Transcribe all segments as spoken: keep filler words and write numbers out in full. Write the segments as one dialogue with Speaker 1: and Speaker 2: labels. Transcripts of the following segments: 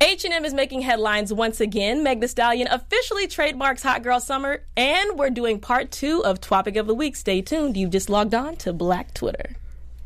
Speaker 1: H and M is making headlines once again. Meg Thee Stallion officially trademarks Hot Girl Summer, and we're doing part two of Topic of the Week. Stay tuned. You've just logged on to Black Twitter.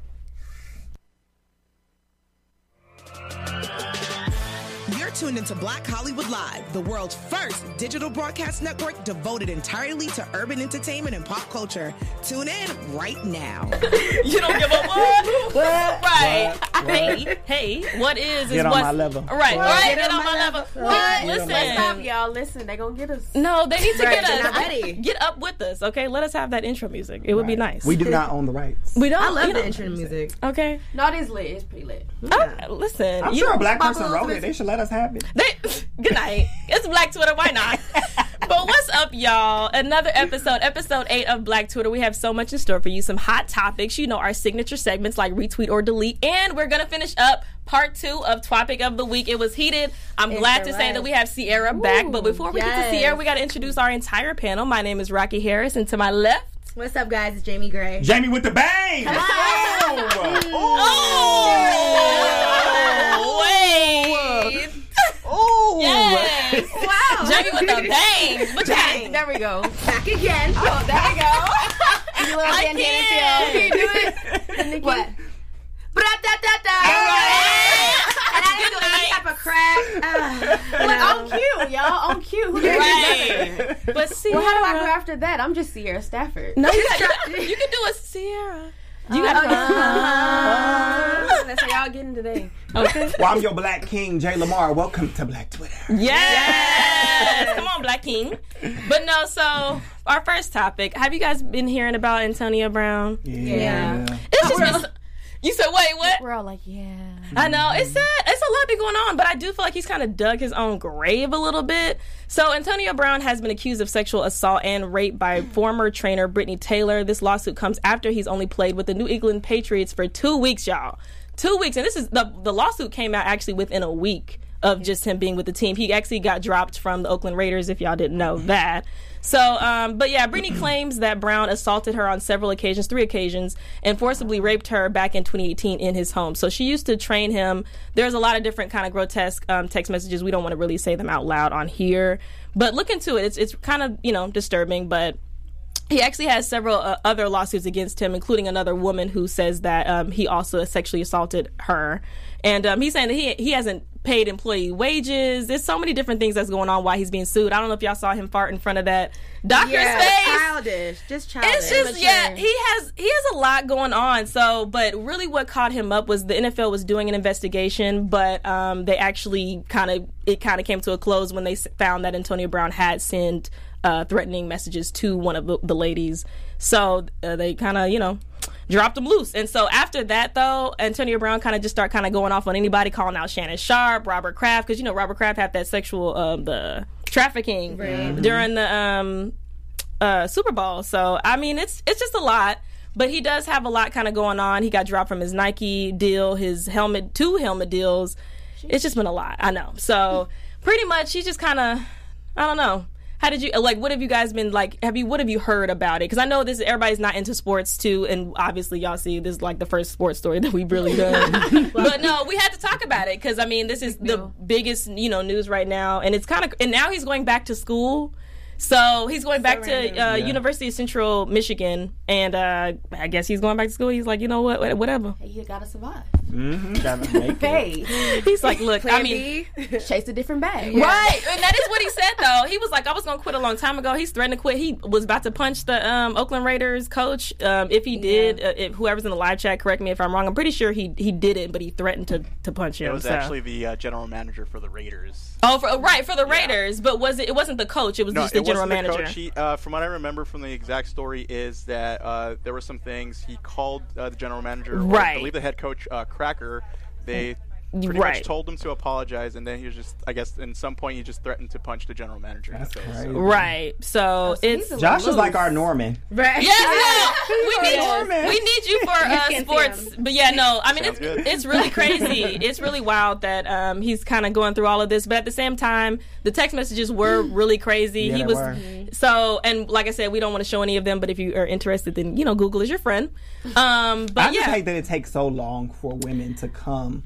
Speaker 2: You're tuned into Black Hollywood Live, the world's first digital broadcast network devoted entirely to urban entertainment and pop culture. Tune in right now.
Speaker 1: You don't give a what?
Speaker 3: What?
Speaker 1: Right.
Speaker 3: What?
Speaker 1: Hey, hey, what is is
Speaker 3: Get on
Speaker 1: what's
Speaker 3: my level.
Speaker 1: right?
Speaker 3: What?
Speaker 1: Right.
Speaker 4: Get,
Speaker 1: Get,
Speaker 4: on
Speaker 1: on
Speaker 4: my
Speaker 1: my level.
Speaker 4: level.
Speaker 1: What?
Speaker 3: What?
Speaker 1: Listen.
Speaker 4: Let's stop, y'all. Listen, they gonna get us.
Speaker 1: No, they need to
Speaker 4: Right,
Speaker 1: get
Speaker 4: they're
Speaker 1: us.
Speaker 4: not ready.
Speaker 1: Get up with us, okay? Let us have that intro music. It would be nice.
Speaker 3: We do not own the rights.
Speaker 1: We don't.
Speaker 4: I love
Speaker 1: you
Speaker 4: the
Speaker 1: know.
Speaker 4: intro music.
Speaker 1: Okay.
Speaker 4: No, it is lit. It's pretty lit.
Speaker 1: Oh, listen.
Speaker 3: I'm
Speaker 1: you
Speaker 3: sure
Speaker 1: know,
Speaker 3: a black person
Speaker 4: Bubbles
Speaker 3: wrote it.
Speaker 4: with-
Speaker 3: They should let us have it.
Speaker 1: They, good night. It's Black Twitter. Why not? But what's up, y'all? Another episode, episode eight of Black Twitter. We have so much in store for you. Some hot topics, you know, our signature segments like retweet or delete. And we're going to finish up part two of Topic of the Week. It was heated. I'm
Speaker 4: It's
Speaker 1: glad
Speaker 4: a
Speaker 1: to say
Speaker 4: wrap.
Speaker 1: that we have Sierra back. But before we get
Speaker 4: yes.
Speaker 1: to Sierra, we got to introduce our entire panel. My name is Rocky Harris. And to my left,
Speaker 4: What's up, guys? It's Jamie Gray.
Speaker 3: Jamie with the bang!
Speaker 1: oh, wait.
Speaker 3: Oh!
Speaker 1: Yes.
Speaker 4: Wow.
Speaker 1: Jamie with the bang. But
Speaker 4: Bang. There we go. Back again. Oh, there we go. You little
Speaker 1: I
Speaker 4: bandana
Speaker 1: can't.
Speaker 4: feel. Can you do it? Nikki? What? Bra-da-da-da. And I didn't do any type of crack. Uh, Look, on cue, y'all. On cue. Who did
Speaker 1: Right. But Sierra.
Speaker 4: Well, how do I go after that? I'm just Sierra Stafford.
Speaker 1: No, you, got, you can do a Sierra. You got to
Speaker 4: Uh, That's how y'all getting today.
Speaker 1: Okay.
Speaker 3: Well, I'm your Black King, Jay Lamar. Welcome to Black Twitter.
Speaker 1: Yes. Come on, Black King. But no, so our first topic. Have you guys been hearing about Antonio Brown?
Speaker 3: Yeah.
Speaker 1: It's just been, you said, wait, what?
Speaker 4: We're all like, yeah.
Speaker 1: I know. It's sad. It's a lot been going on, but I do feel like he's kind of dug his own grave a little bit. So Antonio Brown has been accused of sexual assault and rape by former trainer Brittany Taylor. This lawsuit comes after he's only played with the New England Patriots for two weeks, y'all. Two weeks. And this is the the lawsuit came out actually within a week of just him being with the team. He actually got dropped from the Oakland Raiders, if y'all didn't know that. So, um, but yeah, Brittany claims that Brown assaulted her on several occasions, three occasions, and forcibly raped her back in twenty eighteen in his home. So she used to train him. There's a lot of different kind of grotesque um, text messages. We don't want to really say them out loud on here, but look into it. It's it's kind of, you know, disturbing, but he actually has several uh, other lawsuits against him, including another woman who says that um, he also sexually assaulted her. And um, he's saying that he he hasn't paid employee wages. There's so many different things that's going on why he's being sued. I don't know if y'all saw him fart in front of that doctor's
Speaker 4: Yeah,
Speaker 1: face.
Speaker 4: childish. Just childish.
Speaker 1: It's just
Speaker 4: Immature.
Speaker 1: yeah, he has he has a lot going on. So, but really, what caught him up was the N F L was doing an investigation, but um, they actually kind of it kind of came to a close when they s- found that Antonio Brown had sent uh, threatening messages to one of the, the ladies. So uh, they kind of you know dropped him loose. And so after that, though, Antonio Brown kind of just start kind of going off on anybody, calling out Shannon Sharp, Robert Kraft, because you know Robert Kraft had that sexual um, the trafficking
Speaker 4: Right.
Speaker 1: during the um, uh, Super Bowl. So I mean, it's it's just a lot. But he does have a lot kind of going on. He got dropped from his Nike deal, his helmet, two helmet deals. It's just been a lot. I know. So pretty much, he's just kind of, I don't know. How did you like? What have you guys been like? Have you what have you heard about it? Because I know this everybody's not into sports too, and obviously y'all see this is like the first sports story that we've really done. But no, we had to talk about it because I mean this is the biggest you know news right now, and it's kind of and now he's going back to school. So he's going back to uh,
Speaker 3: Yeah.
Speaker 1: University of Central Michigan, and uh, I guess he's going back to school. He's like, you know what, whatever.
Speaker 4: Hey, you gotta survive.
Speaker 3: Mm-hmm. Gotta make it.
Speaker 4: Hey,
Speaker 1: He's like, look, I
Speaker 4: Plan
Speaker 1: mean,
Speaker 4: B, chase a different bag.
Speaker 1: right, and that is what he said though. He was like, I was gonna quit a long time ago. He's threatened to quit. He was about to punch the um, Oakland Raiders coach. Um, if he did, uh, if whoever's in the live chat, correct me if I'm wrong. I'm pretty sure he he did it, but he threatened to, to punch him.
Speaker 5: It was
Speaker 1: so.
Speaker 5: actually the uh, general manager for the Raiders.
Speaker 1: oh, for, right for the
Speaker 5: Yeah.
Speaker 1: Raiders, but was it? It wasn't the coach. It was
Speaker 5: No,
Speaker 1: just the
Speaker 5: it
Speaker 1: general
Speaker 5: wasn't the
Speaker 1: manager.
Speaker 5: coach. He, uh, from what I remember from the exact story is that uh, there were some things he called uh, the general manager, or
Speaker 1: Right.
Speaker 5: I believe the head coach, uh, Cracker. They pretty
Speaker 1: Right.
Speaker 5: much told him to apologize, and then he was just, I guess, in some point he just threatened to punch the general manager. in the
Speaker 3: That's
Speaker 5: face,
Speaker 3: crazy.
Speaker 5: so.
Speaker 1: Right. So
Speaker 4: so
Speaker 1: it's
Speaker 4: he's a
Speaker 3: Josh is
Speaker 4: Loose.
Speaker 3: like our Norman.
Speaker 4: Right.
Speaker 1: yes, no, we need
Speaker 3: Norman.
Speaker 1: we need you for uh,
Speaker 4: Can see
Speaker 1: sports.
Speaker 4: him.
Speaker 1: But yeah, no, I mean
Speaker 5: Sounds
Speaker 1: it's
Speaker 5: good.
Speaker 1: it's really crazy. It's really wild that um, he's kind of going through all of this. But at the same time, the text messages were really crazy.
Speaker 3: Yeah,
Speaker 1: he
Speaker 3: they
Speaker 1: was
Speaker 3: were.
Speaker 1: so, and like I said, we don't want to show any of them. But if you are interested, then you know Google is your friend. Um, but
Speaker 3: I just
Speaker 1: yeah,
Speaker 3: hate that it takes so long for women to come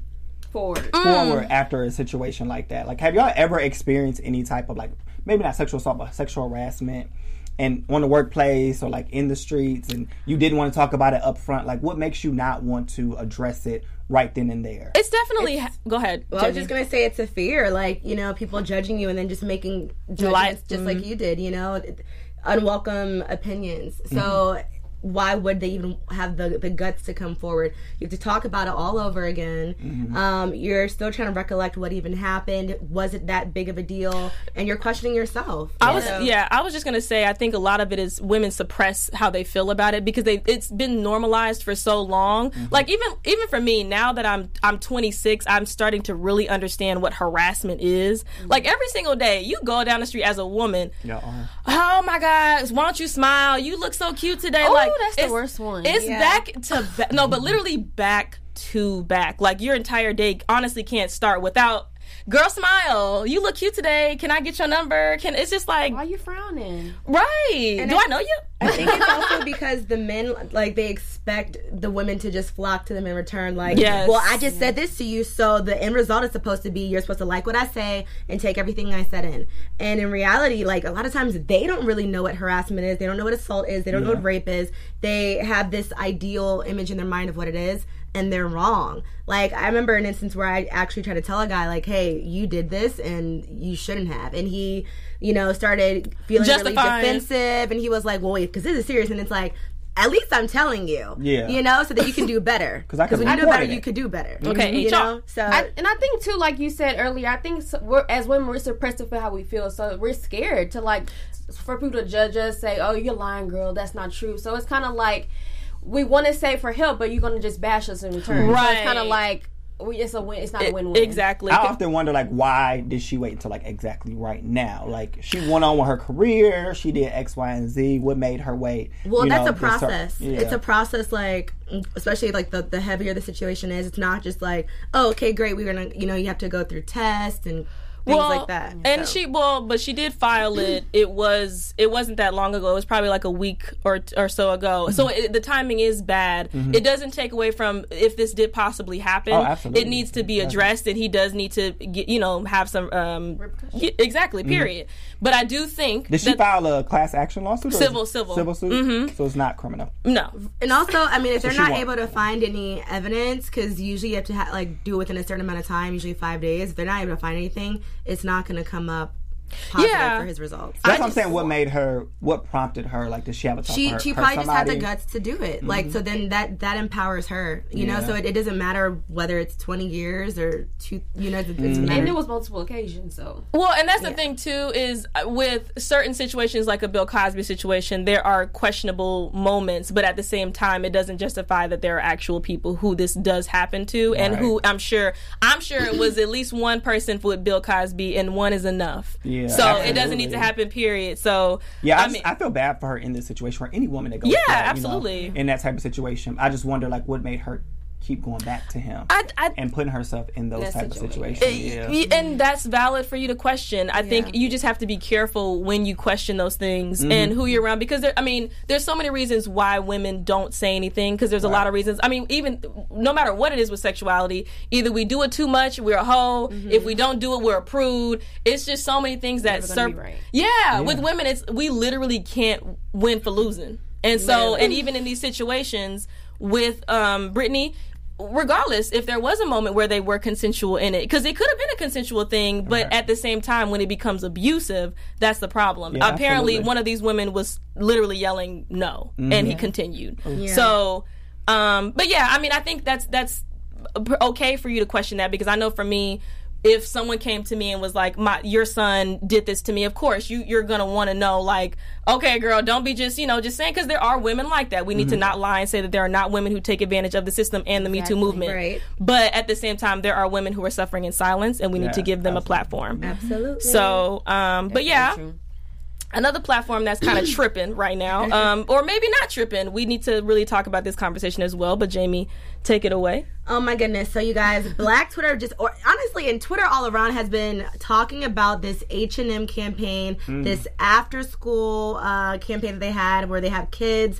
Speaker 6: forward.
Speaker 3: forward after a situation like that? Like, have y'all ever experienced any type of, like, maybe not sexual assault, but sexual harassment and on the workplace or like in the streets, and you didn't want to talk about it up front? Like, what makes you not want to address it right then and there?
Speaker 1: It's definitely it's, go ahead.
Speaker 4: Well, I was just gonna say it's a fear, like, you know, people judging you and then just making judgments
Speaker 1: Life.
Speaker 4: just
Speaker 1: Mm-hmm.
Speaker 4: like you did, you know, unwelcome opinions. So mm-hmm. why would they even have the, the guts to come forward? You have to talk about it all over again. Mm-hmm. Um, you're still trying to recollect what even happened. Was it that big of a deal? And you're questioning yourself.
Speaker 1: I
Speaker 4: you
Speaker 1: was,
Speaker 4: know?
Speaker 1: yeah, I was just gonna say, I think a lot of it is women suppress how they feel about it because they it's been normalized for so long. Mm-hmm. Like even even for me, now that I'm I'm twenty-six, I'm starting to really understand what harassment is. Mm-hmm. Like every single day, you go down the street as a woman.
Speaker 3: Yeah.
Speaker 1: Oh my God, why don't you smile? You look so cute today.
Speaker 6: Oh,
Speaker 1: like
Speaker 6: that's the worst one.
Speaker 1: It's
Speaker 4: Yeah.
Speaker 1: back to ba- no, but literally back to back. Like your entire day honestly can't start without, girl, smile. You look cute today. Can I get your number? Can it's just like,
Speaker 6: why are you frowning?
Speaker 1: right?
Speaker 4: And
Speaker 1: Do
Speaker 4: I-
Speaker 1: I know you?
Speaker 4: I think it's also because the men, like, they expect the women to just flock to them in return. Like,
Speaker 1: Yes.
Speaker 4: well, I just said this to you, so the end result is supposed to be you're supposed to like what I say and take everything I said in. And in reality, like, a lot of times they don't really know what harassment is. They don't know what assault is. They don't
Speaker 3: Yeah.
Speaker 4: know what rape is. They have this ideal image in their mind of what it is, and they're wrong. Like, I remember an instance where I actually tried to tell a guy, like, hey, you did this and you shouldn't have. And he, you know, started feeling really
Speaker 1: Justifying.
Speaker 4: defensive, and he was like, well, wait, because this is serious. And it's like, at least I'm telling you.
Speaker 3: Yeah.
Speaker 4: You know, so that you can do better.
Speaker 3: 'Cause I could
Speaker 4: when you know
Speaker 3: report
Speaker 4: better,
Speaker 3: it.
Speaker 4: you could do better.
Speaker 1: Okay,
Speaker 4: You
Speaker 1: H R.
Speaker 4: know? So,
Speaker 6: I, and I think too, like you said earlier, I think so, we're, as women we're suppressed to feel how we feel, so we're scared to like for people to judge us, say, "Oh, you're lying, girl. That's not true." So it's kind of like we want to say for help, but you're gonna just bash us in return. So
Speaker 1: Right.
Speaker 6: it's kind of like we, it's a win. It's not a
Speaker 1: It-
Speaker 6: win-win.
Speaker 1: exactly.
Speaker 3: I often wonder, like, why did she wait until, like, exactly right now? Like, she went on with her career, she did X, Y, and Z. What made her wait?
Speaker 4: well,
Speaker 3: you
Speaker 4: that's
Speaker 3: know,
Speaker 4: a
Speaker 3: this cer-
Speaker 4: process.
Speaker 3: yeah.
Speaker 4: It's a process, like, especially, like, the, the heavier the situation is. It's not just like, oh, okay, great, we're gonna, you know, you have to go through tests and things
Speaker 1: well,
Speaker 4: like that.
Speaker 1: And
Speaker 4: So.
Speaker 1: she well, but she did file it. It was it wasn't that long ago. It was probably like a week or or so ago. So it, the timing is bad.
Speaker 3: Mm-hmm.
Speaker 1: It doesn't take away from if this did possibly happen.
Speaker 3: Oh, absolutely.
Speaker 1: It needs to be addressed, and he does need to get, you know, have some um y- exactly. Period. But I do think
Speaker 3: Did she
Speaker 1: that,
Speaker 3: file a class action lawsuit? Or
Speaker 1: Civil,
Speaker 3: is it
Speaker 1: civil.
Speaker 3: Civil suit? Mm-hmm. So it's not criminal.
Speaker 1: no.
Speaker 4: And also, I mean, if they're
Speaker 3: she
Speaker 4: not
Speaker 3: won't.
Speaker 4: able to find any evidence, because usually you have to ha- like do it within a certain amount of time, usually five days. If they're not able to find anything, it's not going to come up positive
Speaker 1: Yeah.
Speaker 4: for his results.
Speaker 3: That's
Speaker 1: I
Speaker 3: what I'm
Speaker 1: just-
Speaker 3: saying. What made her? What prompted her? Like, did she have a talk
Speaker 4: She
Speaker 3: with her,
Speaker 4: she
Speaker 3: her
Speaker 4: probably just had the
Speaker 3: somebody?
Speaker 4: guts to do it. Like, so then that that empowers her. You know,
Speaker 3: Yeah.
Speaker 4: so it, it doesn't matter whether it's twenty years or two. You know, it, it's
Speaker 3: Mm-hmm.
Speaker 4: matter.
Speaker 6: And there was multiple occasions, so
Speaker 1: Well, and that's the thing too is uh, with certain situations like a Bill Cosby situation, there are questionable moments, but at the same time, it doesn't justify that there are actual people who this does happen to, and
Speaker 3: Right.
Speaker 1: who I'm sure I'm sure it was at least one person with Bill Cosby, and one is enough.
Speaker 3: Yeah,
Speaker 1: so it
Speaker 3: absolutely.
Speaker 1: doesn't need to happen. Period. So
Speaker 3: Yeah, I,
Speaker 1: I
Speaker 3: just-
Speaker 1: mean,
Speaker 3: I feel bad for her in this situation, or any woman that goes
Speaker 1: Yeah,
Speaker 3: through that, you know,
Speaker 1: absolutely.
Speaker 3: in that type of situation. I just wonder, like, what made her keep going back to him
Speaker 1: I, I,
Speaker 3: and putting herself in those
Speaker 6: That
Speaker 3: type of
Speaker 6: situation.
Speaker 3: situations. Yeah.
Speaker 1: Y- and that's valid for you to question. I think you just have to be careful when you question those things
Speaker 3: Mm-hmm.
Speaker 1: and who you're around, because there, I mean, there's so many reasons why women don't say anything, because there's a lot of reasons. I mean, even no matter what it is with sexuality, either we do it too much, we're a hoe. If we don't do it, we're a prude. It's just so many things that
Speaker 6: Never gonna be
Speaker 1: serve.
Speaker 6: right.
Speaker 1: Yeah, with women, it's we literally can't win for losing. And so, and even in these situations with um, Brittany, regardless if there was a moment where they were consensual in it, because it could have been a consensual thing, but
Speaker 3: Right.
Speaker 1: at the same time, when it becomes abusive, that's the problem.
Speaker 3: Yeah,
Speaker 1: Apparently,
Speaker 3: absolutely.
Speaker 1: one of these women was literally yelling no,
Speaker 3: Mm-hmm.
Speaker 1: and he continued.
Speaker 4: Yeah.
Speaker 1: So, um, but yeah, I mean, I think that's that's okay for you to question that, because I know for me, if someone came to me and was like, "My your son did this to me," of course you you're gonna want to know, like, okay, girl, don't be just you know just saying, because there are women like that. We need to not lie and say that there are not women who take advantage of the system and the Me Too movement.
Speaker 4: Right.
Speaker 1: But at the same time, there are women who are suffering in silence, and we need
Speaker 3: Yeah,
Speaker 1: to give them
Speaker 3: absolutely.
Speaker 1: a platform.
Speaker 4: Absolutely.
Speaker 1: So, um, but yeah. Another platform that's kind of tripping right now, um, or maybe not tripping. We need to really talk about this conversation as well. But Jamie, take it away.
Speaker 4: Oh my goodness. So you guys, Black Twitter just, or honestly, and Twitter all around has been talking about this H and M campaign, this after school uh, campaign that they had where they have kids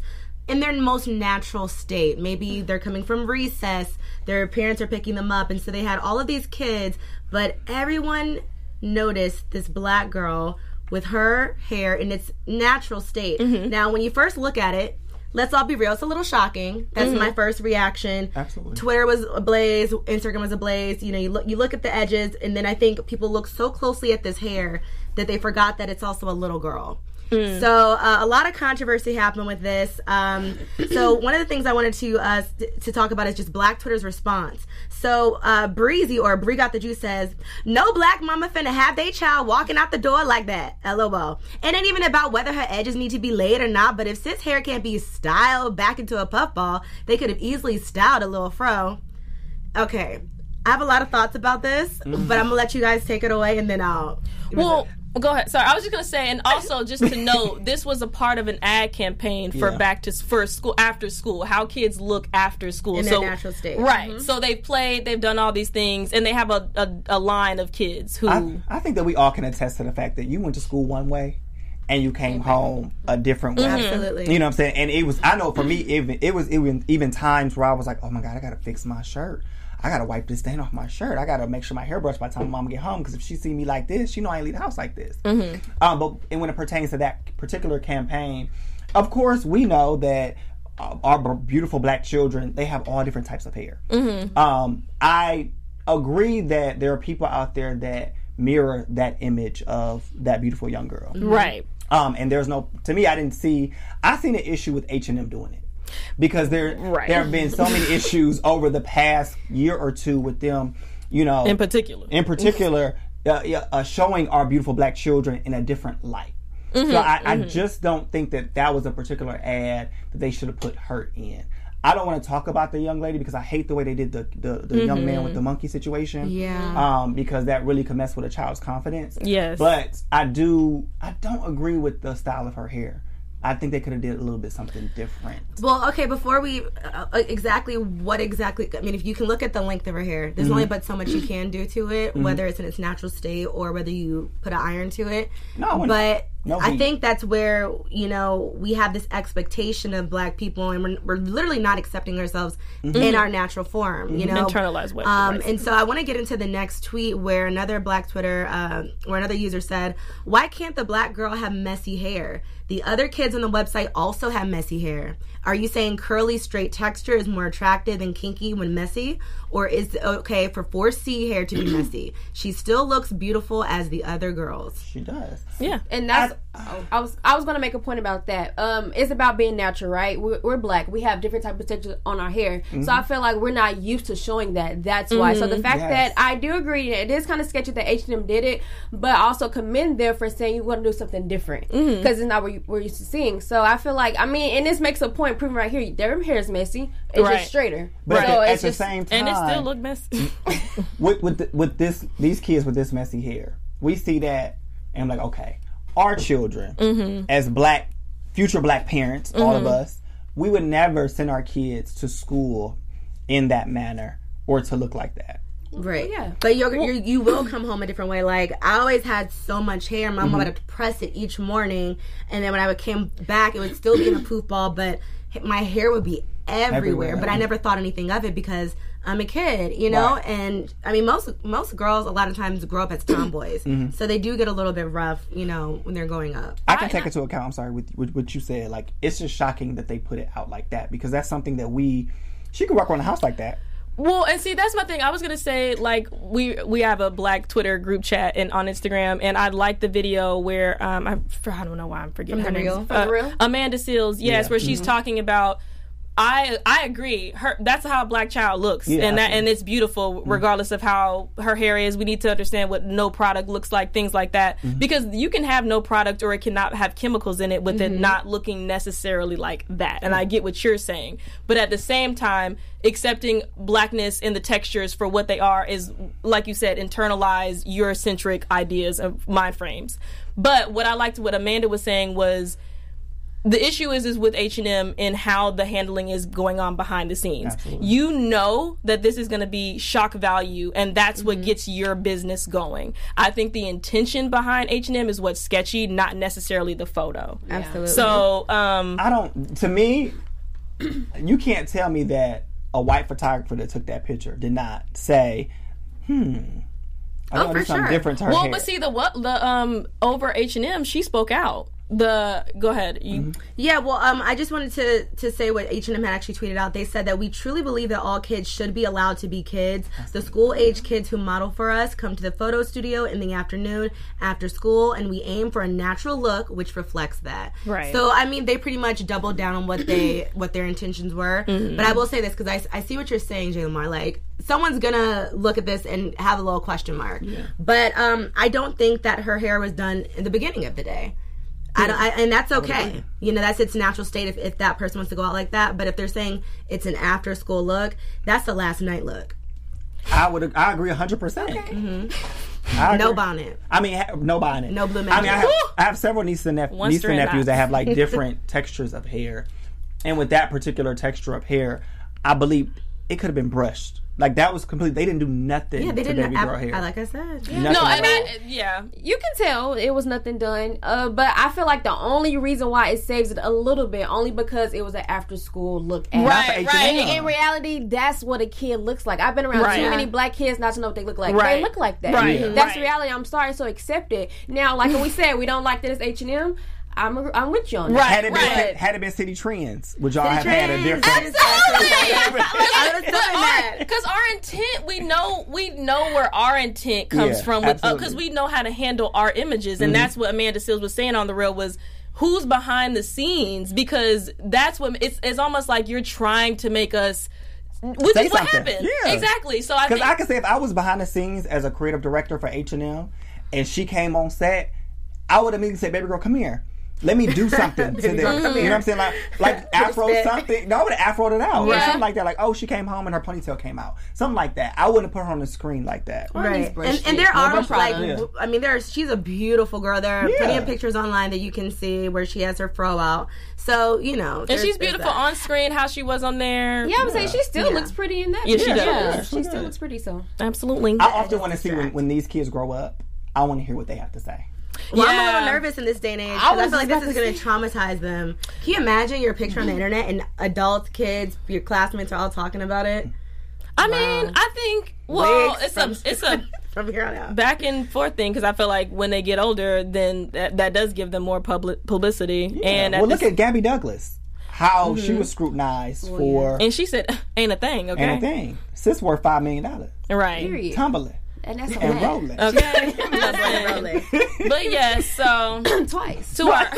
Speaker 4: in their most natural state. Maybe they're coming from recess, their parents are picking them up, and so they had all of these kids, but everyone noticed this black girl with her hair in its natural state. Mm-hmm. Now, when you first look at it, let's all be real, it's a little shocking. That's mm-hmm. my first reaction.
Speaker 3: Absolutely. Twitter
Speaker 4: was ablaze, Instagram was ablaze. You know, you look, you look at the edges, and then I think people look so closely at this hair that they forgot that it's also a little girl. Mm. So uh, a lot of controversy happened with this. Um, so one of the things I wanted to uh, to talk about is just Black Twitter's response. So uh, Breezy, or Bree Got the Juice, says, no black mama finna have they child walking out the door like that. LOL. It ain't even about whether her edges need to be laid or not, but if sis hair can't be styled back into a puffball, they could have easily styled a little fro. Okay. I have a lot of thoughts about this, mm. but I'm gonna let you guys take it away, and then I'll...
Speaker 1: Well... Go ahead. Sorry, I was just gonna say, and also just to note, this was a part of an ad campaign for
Speaker 3: yeah.
Speaker 1: back to for school after school, how kids look after school
Speaker 4: in
Speaker 1: so,
Speaker 4: their natural state,
Speaker 1: right?
Speaker 4: Mm-hmm.
Speaker 1: So they've played, they've done all these things, and they have a a, a line of kids who.
Speaker 3: I, I think that we all can attest to the fact that you went to school one way, and you came mm-hmm. home a different way.
Speaker 4: Mm-hmm. Absolutely.
Speaker 3: You know what I'm saying? And it was, I know for me, even it was even even times where I was like, oh my god, I gotta fix my shirt. I gotta wipe this stain off my shirt. I gotta make sure my hair brushed by the time mom get home, because if she see me like this, she know I ain't leave the house like this. Mm-hmm. Um, but and when it pertains to that particular campaign, of course we know that uh, our beautiful black children, they have all different types of hair. Mm-hmm. Um, I agree that there are people out there that mirror that image of that beautiful young girl,
Speaker 1: right?
Speaker 3: Um, and there's no, to me, I didn't see. I seen an issue with H and M doing it. Because there
Speaker 1: right.
Speaker 3: there have been so many issues over the past year or two with them, you know.
Speaker 1: In particular.
Speaker 3: In particular, uh, uh, showing our beautiful black children in a different light. Mm-hmm, so I, mm-hmm. I just don't think that that was a particular ad that they should have put her in. I don't want to talk about the young lady because I hate the way they did the, the, the mm-hmm. young man with the monkey situation.
Speaker 4: Yeah.
Speaker 3: Um, because that really could mess with a child's confidence.
Speaker 1: Yes.
Speaker 3: But I do, I don't agree with the style of her hair. I think they could have did a little bit something different.
Speaker 4: Well, okay, before we, uh, exactly what exactly, I mean, if you can look at the length of her hair, there's mm-hmm. only but so much you can do to it, mm-hmm. whether it's in its natural state or whether you put an iron to it.
Speaker 3: No,
Speaker 4: but
Speaker 3: no
Speaker 4: I think that's where, you know, we have this expectation of black people, and we're, we're literally not accepting ourselves mm-hmm. in our natural form, mm-hmm. you know?
Speaker 1: Internalized way.
Speaker 4: Um, and so I want to get into the next tweet where another black Twitter, uh, where another user said, why can't the black girl have messy hair? The other kids on the website also have messy hair. Are you saying curly, straight texture is more attractive than kinky when messy? Or is it okay for four C hair to be messy? She still looks beautiful as the other girls.
Speaker 3: She does.
Speaker 1: Yeah.
Speaker 6: And that's, I, I was I was going to make a point about that. Um, it's about being natural, right? We're, we're black. We have different type of texture on our hair. Mm-hmm. So I feel like we're not used to showing that. That's why. Mm-hmm. So the fact yes. that I do agree, it is kind of sketchy that H and M did it, but I also commend them for saying you want to do something different. Because mm-hmm. it's not what you, we're used to seeing. So I feel like, I mean, and this makes a point proving right here, their hair is messy. It's
Speaker 1: right.
Speaker 6: just straighter.
Speaker 3: But
Speaker 6: so
Speaker 3: at,
Speaker 6: it's
Speaker 3: at
Speaker 6: just,
Speaker 3: the same time,
Speaker 1: and it still look messy.
Speaker 3: with with the, with this these kids with this messy hair, we see that and I'm like, okay, our children mm-hmm. as black future black parents, mm-hmm. all of us, we would never send our kids to school in that manner or to look like that.
Speaker 4: Right.
Speaker 6: Yeah.
Speaker 4: But you're, you're, you will come home a different way. Like, I always had so much hair. My mom mm-hmm. would have to press it each morning. And then when I would came back, it would still be in a poof ball, but my hair would be everywhere. everywhere. But I never thought anything of it because I'm a kid, you know?
Speaker 3: Right.
Speaker 4: And, I mean, most most girls, a lot of times, grow up as tomboys. Mm-hmm. So they do get a little bit rough, you know, when they're growing up.
Speaker 3: I can take into account, I'm sorry, with, with what you said. Like, it's just shocking that they put it out like that because that's something that we... She could walk around the house like that.
Speaker 1: Well, and see, that's my thing. I was gonna say, like, we we have a black Twitter group chat and on Instagram, and I like the video where um I, I don't know why I'm forgetting
Speaker 4: From
Speaker 1: her
Speaker 4: the
Speaker 1: name.
Speaker 4: Real?
Speaker 1: Uh,
Speaker 6: From the Real?
Speaker 1: Amanda Seals, yes,
Speaker 3: Yeah.
Speaker 1: where she's
Speaker 3: Mm-hmm.
Speaker 1: talking about. I I agree. Her that's how a black child looks,
Speaker 3: Yeah,
Speaker 1: and that
Speaker 3: absolutely.
Speaker 1: and it's beautiful regardless of how her hair is. We need to understand what no product looks like, things like that,
Speaker 3: Mm-hmm.
Speaker 1: because you can have no product or it cannot have chemicals in it with it not looking necessarily like that. And I get what you're saying, but at the same time, accepting blackness and the textures for what they are is, like you said, internalize Eurocentric ideas of mind frames. But what I liked what Amanda was saying was, the issue is is with H and M and how the handling is going on behind the scenes.
Speaker 3: Absolutely.
Speaker 1: You know that this is going to be shock value, and that's mm-hmm. what gets your business going. I think the intention behind H and M is what's sketchy, not necessarily the photo.
Speaker 4: Absolutely.
Speaker 1: So, um,
Speaker 3: I don't, to me, you can't tell me that a white photographer that took that picture did not say, hmm, I
Speaker 4: Oh,
Speaker 3: gotta
Speaker 4: for
Speaker 3: do something
Speaker 4: sure.
Speaker 3: different to her
Speaker 1: Well,
Speaker 3: hair.
Speaker 1: but see the what the um over H and M, she spoke out. The go ahead. You
Speaker 3: Mm-hmm.
Speaker 4: Yeah, well, um, I just wanted to to say what H and M had actually tweeted out. They said that we truly believe that all kids should be allowed to be kids. The school-age kids who model for us come to the photo studio in the afternoon after school, and we aim for a natural look which reflects that.
Speaker 1: Right.
Speaker 4: So, I mean, they pretty much doubled down on what they what their intentions were.
Speaker 1: Mm-hmm.
Speaker 4: But I will say this because I, I see what you're saying, Jay Lamar. Like, someone's gonna look at this and have a little question mark. Yeah. But um, I don't think that her hair was done in the beginning of the day. I don't, I, and that's okay. You know, that's its natural state if, if that person wants to go out like that. But if they're saying it's an after school look, that's the last night look.
Speaker 3: I would, I agree one hundred percent. I
Speaker 4: No
Speaker 3: agree.
Speaker 4: bonnet.
Speaker 3: I mean, ha- no bonnet.
Speaker 4: No blue
Speaker 3: I mean, I
Speaker 4: magic.
Speaker 3: have,
Speaker 1: Woo!
Speaker 3: I have several nieces and, nep-
Speaker 1: One
Speaker 3: nieces and
Speaker 1: strand
Speaker 3: nephews
Speaker 1: knots.
Speaker 3: that have like different textures of hair. And with that particular texture of hair, I believe it could have been brushed. Like, that was complete. They didn't do nothing
Speaker 4: Yeah, they
Speaker 3: to
Speaker 4: didn't.
Speaker 3: baby
Speaker 4: I,
Speaker 3: girl hair.
Speaker 4: I, like I said.
Speaker 3: Nothing
Speaker 1: no,
Speaker 3: at
Speaker 1: and
Speaker 3: all.
Speaker 1: I, yeah.
Speaker 6: You can tell it was nothing done. Uh, but I feel like the only reason why it saves it a little bit, only because it was an after school look at.
Speaker 1: Right,
Speaker 3: for H and
Speaker 1: right.
Speaker 3: M.
Speaker 6: And in reality, that's what a kid looks like. I've been around
Speaker 1: Right.
Speaker 6: too many black kids not to know what they look like.
Speaker 1: Right.
Speaker 6: They look like that.
Speaker 1: Right.
Speaker 3: Yeah.
Speaker 6: That's
Speaker 1: Right.
Speaker 6: reality. I'm sorry, so accept it. Now, like we said, we don't like that it's H and M. I'm I'm with you on that.
Speaker 1: Right.
Speaker 3: Had it, been,
Speaker 1: right.
Speaker 3: had it been City Trends, would y'all
Speaker 4: City
Speaker 3: have had a
Speaker 4: Trends.
Speaker 3: different...
Speaker 4: I was doing that.
Speaker 1: Because our intent, we know, we know where our intent comes
Speaker 3: Yeah,
Speaker 1: from, with because
Speaker 3: absolutely.
Speaker 1: we know how to handle our images, and that's what Amanda Seals was saying on the real was who's behind the scenes, because that's what it's. It's almost like you're trying to make us. Which
Speaker 3: Say
Speaker 1: is what
Speaker 3: something.
Speaker 1: happened.
Speaker 3: Yeah.
Speaker 1: Exactly. So I
Speaker 3: Because
Speaker 1: think
Speaker 3: I can say if I was behind the scenes as a creative director for H and M and she came on set, I would immediately say, baby girl, come here. Let me do something to this. You
Speaker 4: girl,
Speaker 3: know
Speaker 4: come
Speaker 3: what
Speaker 4: here.
Speaker 3: I'm saying? Like, like Afro
Speaker 4: spit.
Speaker 3: something. No, I would have Afroed it out. Or
Speaker 1: Yeah.
Speaker 3: something like that. Like, oh, she came home and her ponytail came out. Something like that. I wouldn't put her on the screen like that.
Speaker 6: Or at least
Speaker 4: Right.
Speaker 6: brush
Speaker 4: And,
Speaker 6: it.
Speaker 4: and there
Speaker 6: No
Speaker 4: are
Speaker 6: brush
Speaker 4: like,
Speaker 6: product.
Speaker 3: Yeah.
Speaker 4: w- I mean, there's she's a beautiful girl. There are
Speaker 3: Yeah.
Speaker 4: plenty of pictures online that you can see where she has her fro out. So you know,
Speaker 1: and
Speaker 4: there's-
Speaker 1: she's
Speaker 4: there's
Speaker 1: beautiful
Speaker 4: that.
Speaker 1: on screen. How she was on there.
Speaker 6: Yeah, I'm saying she still
Speaker 4: Yeah.
Speaker 6: looks pretty in that.
Speaker 1: Yeah, she
Speaker 6: picture.
Speaker 1: does.
Speaker 6: Yeah,
Speaker 3: Yeah,
Speaker 6: she
Speaker 3: she
Speaker 6: still
Speaker 3: does.
Speaker 6: looks pretty. So
Speaker 1: Absolutely.
Speaker 3: I often want to see when, when these kids grow up, I want to hear what they have to say.
Speaker 4: Well, I'm a
Speaker 1: Yeah.
Speaker 4: little nervous in this day and age. 'cause
Speaker 6: I
Speaker 4: I,
Speaker 6: was
Speaker 4: feel like
Speaker 6: just
Speaker 4: this is
Speaker 6: about
Speaker 4: going to traumatize them. Can you imagine your picture on the internet and adults, kids, your classmates are all talking about it?
Speaker 1: I mean, I think well,
Speaker 4: Wigs
Speaker 1: it's
Speaker 4: from-
Speaker 1: a it's a
Speaker 4: from here on out.
Speaker 1: back and forth thing because I feel like when they get older, then that, that does give them more public publicity. And
Speaker 3: well,
Speaker 1: at
Speaker 3: look
Speaker 1: the,
Speaker 3: at Gabby Douglas. How she was scrutinized for
Speaker 1: and she said, "Ain't a thing." Okay,
Speaker 3: and a thing. Sis worth five million dollars.
Speaker 1: right?
Speaker 6: period.
Speaker 3: Tumbling
Speaker 6: And that's
Speaker 3: and
Speaker 6: okay.
Speaker 3: rolling.
Speaker 1: Okay,
Speaker 4: Rolling.
Speaker 1: but yes, so
Speaker 6: Twice.
Speaker 1: to our,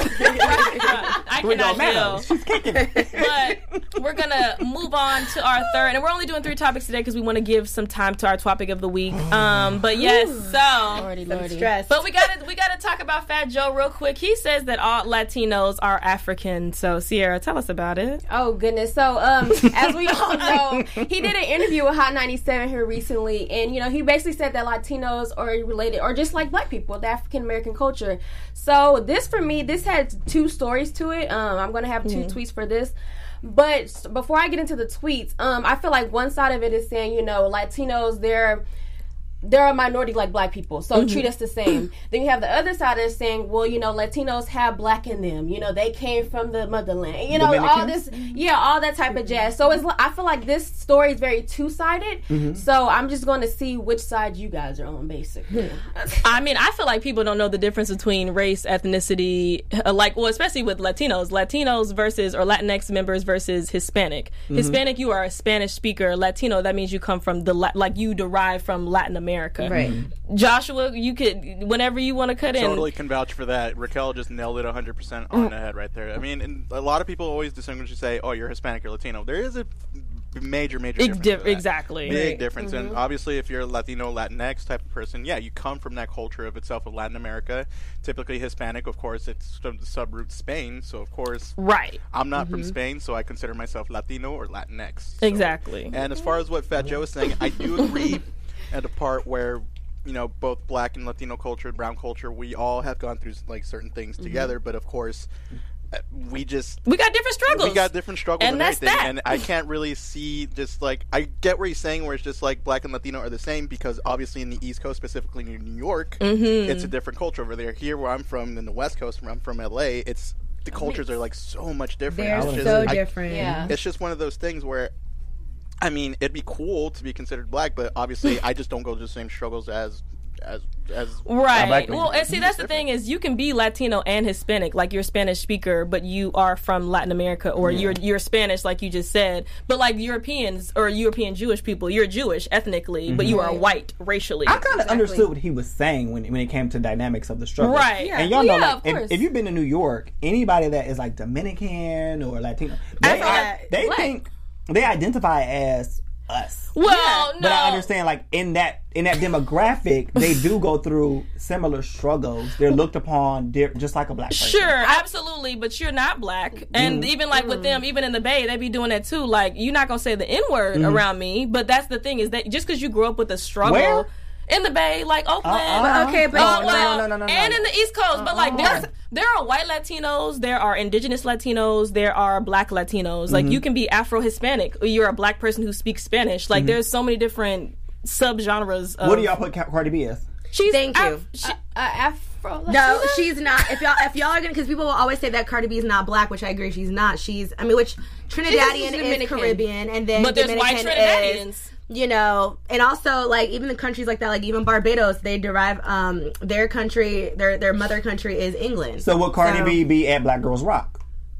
Speaker 1: I
Speaker 3: Three
Speaker 1: cannot
Speaker 3: tomatoes.
Speaker 1: feel.
Speaker 3: She's kicking it.
Speaker 1: But we're gonna move on to our third, and we're only doing three topics today because we want to give some time to our topic of the week. Um, but yes, so.
Speaker 6: Lordy, lordy.
Speaker 4: Stress.
Speaker 1: But we gotta we gotta talk about Fat Joe real quick. He says that all Latinos are African. So Sierra, tell us about it.
Speaker 6: Oh goodness! So, um, as we all know, he did an interview with Hot ninety-seven here recently, and you know he basically said that Latinos are related, or just like Black people, the African American culture. So this, for me, this had two stories to it. Um, I'm gonna have two tweets for this. But before I get into the tweets, um, I feel like one side of it is saying, you know, Latinos, they're they're a minority like Black people, so
Speaker 1: Mm-hmm.
Speaker 6: treat us the same. Then you have the other side that's saying, well, you know, Latinos have Black in them. You know, they came from the motherland. You know, all
Speaker 3: Dominicans?
Speaker 6: this, yeah, all that type of jazz. So it's, I feel like this story is very two-sided.
Speaker 3: Mm-hmm.
Speaker 6: So I'm just going to see which side you guys are on, basically.
Speaker 1: I mean, I feel like people don't know the difference between race, ethnicity, uh, like, well, especially with Latinos. Latinos versus, or Latinx members versus Hispanic.
Speaker 3: Mm-hmm.
Speaker 1: Hispanic, you are a Spanish speaker. Latino, that means you come from the, La- like, you derive from Latin America.
Speaker 4: Right.
Speaker 1: Joshua, you could, whenever you want to cut in.
Speaker 5: Totally can vouch for that. Raquel just nailed it one hundred percent on the head right there. I mean, and a lot of people always distinguish and say, oh, you're Hispanic or Latino. There is a major, major
Speaker 1: Ex-
Speaker 5: difference.
Speaker 1: di-
Speaker 5: to that.
Speaker 1: exactly.
Speaker 5: Big
Speaker 1: Right.
Speaker 5: difference. And obviously, if you're a Latino, Latinx type of person, yeah, you come from that culture of itself of Latin America. Typically Hispanic, of course, it's from the subroot Spain. So, of course,
Speaker 1: Right.
Speaker 5: I'm not from Spain, so I consider myself Latino or Latinx. So-
Speaker 1: Exactly.
Speaker 5: And as far as what Fat Joe is saying, I do agree at the part where, you know, both Black and Latino culture, brown culture, we all have gone through like certain things together. But of course, uh, we just
Speaker 1: We got different struggles.
Speaker 5: we got different struggles
Speaker 1: And
Speaker 5: and,
Speaker 1: that's
Speaker 5: everything.
Speaker 1: that.
Speaker 5: And I can't really see just like I get where he's saying where it's just like Black and Latino are the same because obviously in the East Coast, specifically in New York,
Speaker 1: Mm-hmm.
Speaker 5: it's a different culture over there. Here, where I'm from, in the West Coast, where I'm from L A, it's the cultures are like so much different.
Speaker 4: They're
Speaker 5: It's just-
Speaker 4: so
Speaker 5: I-
Speaker 4: different.
Speaker 6: Yeah.
Speaker 5: It's just one of those things where, I mean, it'd be cool to be considered black, but obviously, I just don't go through the same struggles as as as
Speaker 1: Right.
Speaker 3: black
Speaker 1: Well,
Speaker 3: people.
Speaker 1: and see, that's the thing is you can be Latino and Hispanic, like you're a Spanish speaker, but you are from Latin America, or
Speaker 3: Yeah.
Speaker 1: you're you're Spanish, like you just said. But like Europeans or European Jewish people, you're Jewish ethnically, but you are white racially.
Speaker 3: I kind of understood what he was saying when when it came to dynamics of the struggle.
Speaker 1: Right.
Speaker 3: And y'all
Speaker 6: Well,
Speaker 3: know,
Speaker 6: yeah,
Speaker 3: like,
Speaker 6: of
Speaker 3: if,
Speaker 6: course.
Speaker 3: if you've been to New York, anybody that is like Dominican or Latino, they
Speaker 1: feel
Speaker 3: are,
Speaker 4: like
Speaker 3: they
Speaker 6: black.
Speaker 3: think they identify as us.
Speaker 1: Well, no.
Speaker 3: But I understand, like in that in that demographic, they do go through similar struggles. They're looked upon di- just like a black person.
Speaker 1: Sure, absolutely, but you're not black. And
Speaker 3: Mm.
Speaker 1: even like with them, even in the Bay, they be doing that too. Like, you're not gonna say the N word around me, but that's the thing is that just because you grew up with a struggle
Speaker 3: Mm-hmm. Where?
Speaker 1: in the Bay, like Oakland.
Speaker 3: Uh-uh.
Speaker 4: But okay, but
Speaker 1: Oh,
Speaker 3: no,
Speaker 1: well,
Speaker 3: no, no, no, no,
Speaker 1: and
Speaker 3: no.
Speaker 1: in the East Coast, but like there's
Speaker 3: Uh-uh.
Speaker 1: there are white Latinos, there are indigenous Latinos, there are black Latinos. Like
Speaker 3: Mm-hmm.
Speaker 1: you can be Afro Hispanic, or you're a black person who speaks Spanish. Like there's so many different subgenres. Of,
Speaker 3: Mm-hmm. What do y'all put Ca- Cardi B as?
Speaker 1: She's
Speaker 4: Thank you.
Speaker 1: Af- she-
Speaker 6: Uh, Afro.
Speaker 4: No, she's not. If y'all if y'all are gonna, because people will always say that Cardi B is not black, which I agree she's not. She's, I mean, which Trinidadian is
Speaker 6: Dominican.
Speaker 4: Caribbean, and then
Speaker 1: But there's white
Speaker 4: Dominican
Speaker 1: Trinidadians.
Speaker 4: is, you know, and also like even the countries like that, like even Barbados, they derive um their country, their their mother country is England.
Speaker 3: So would Cardi
Speaker 4: So-
Speaker 3: B be at Black Girls Rock?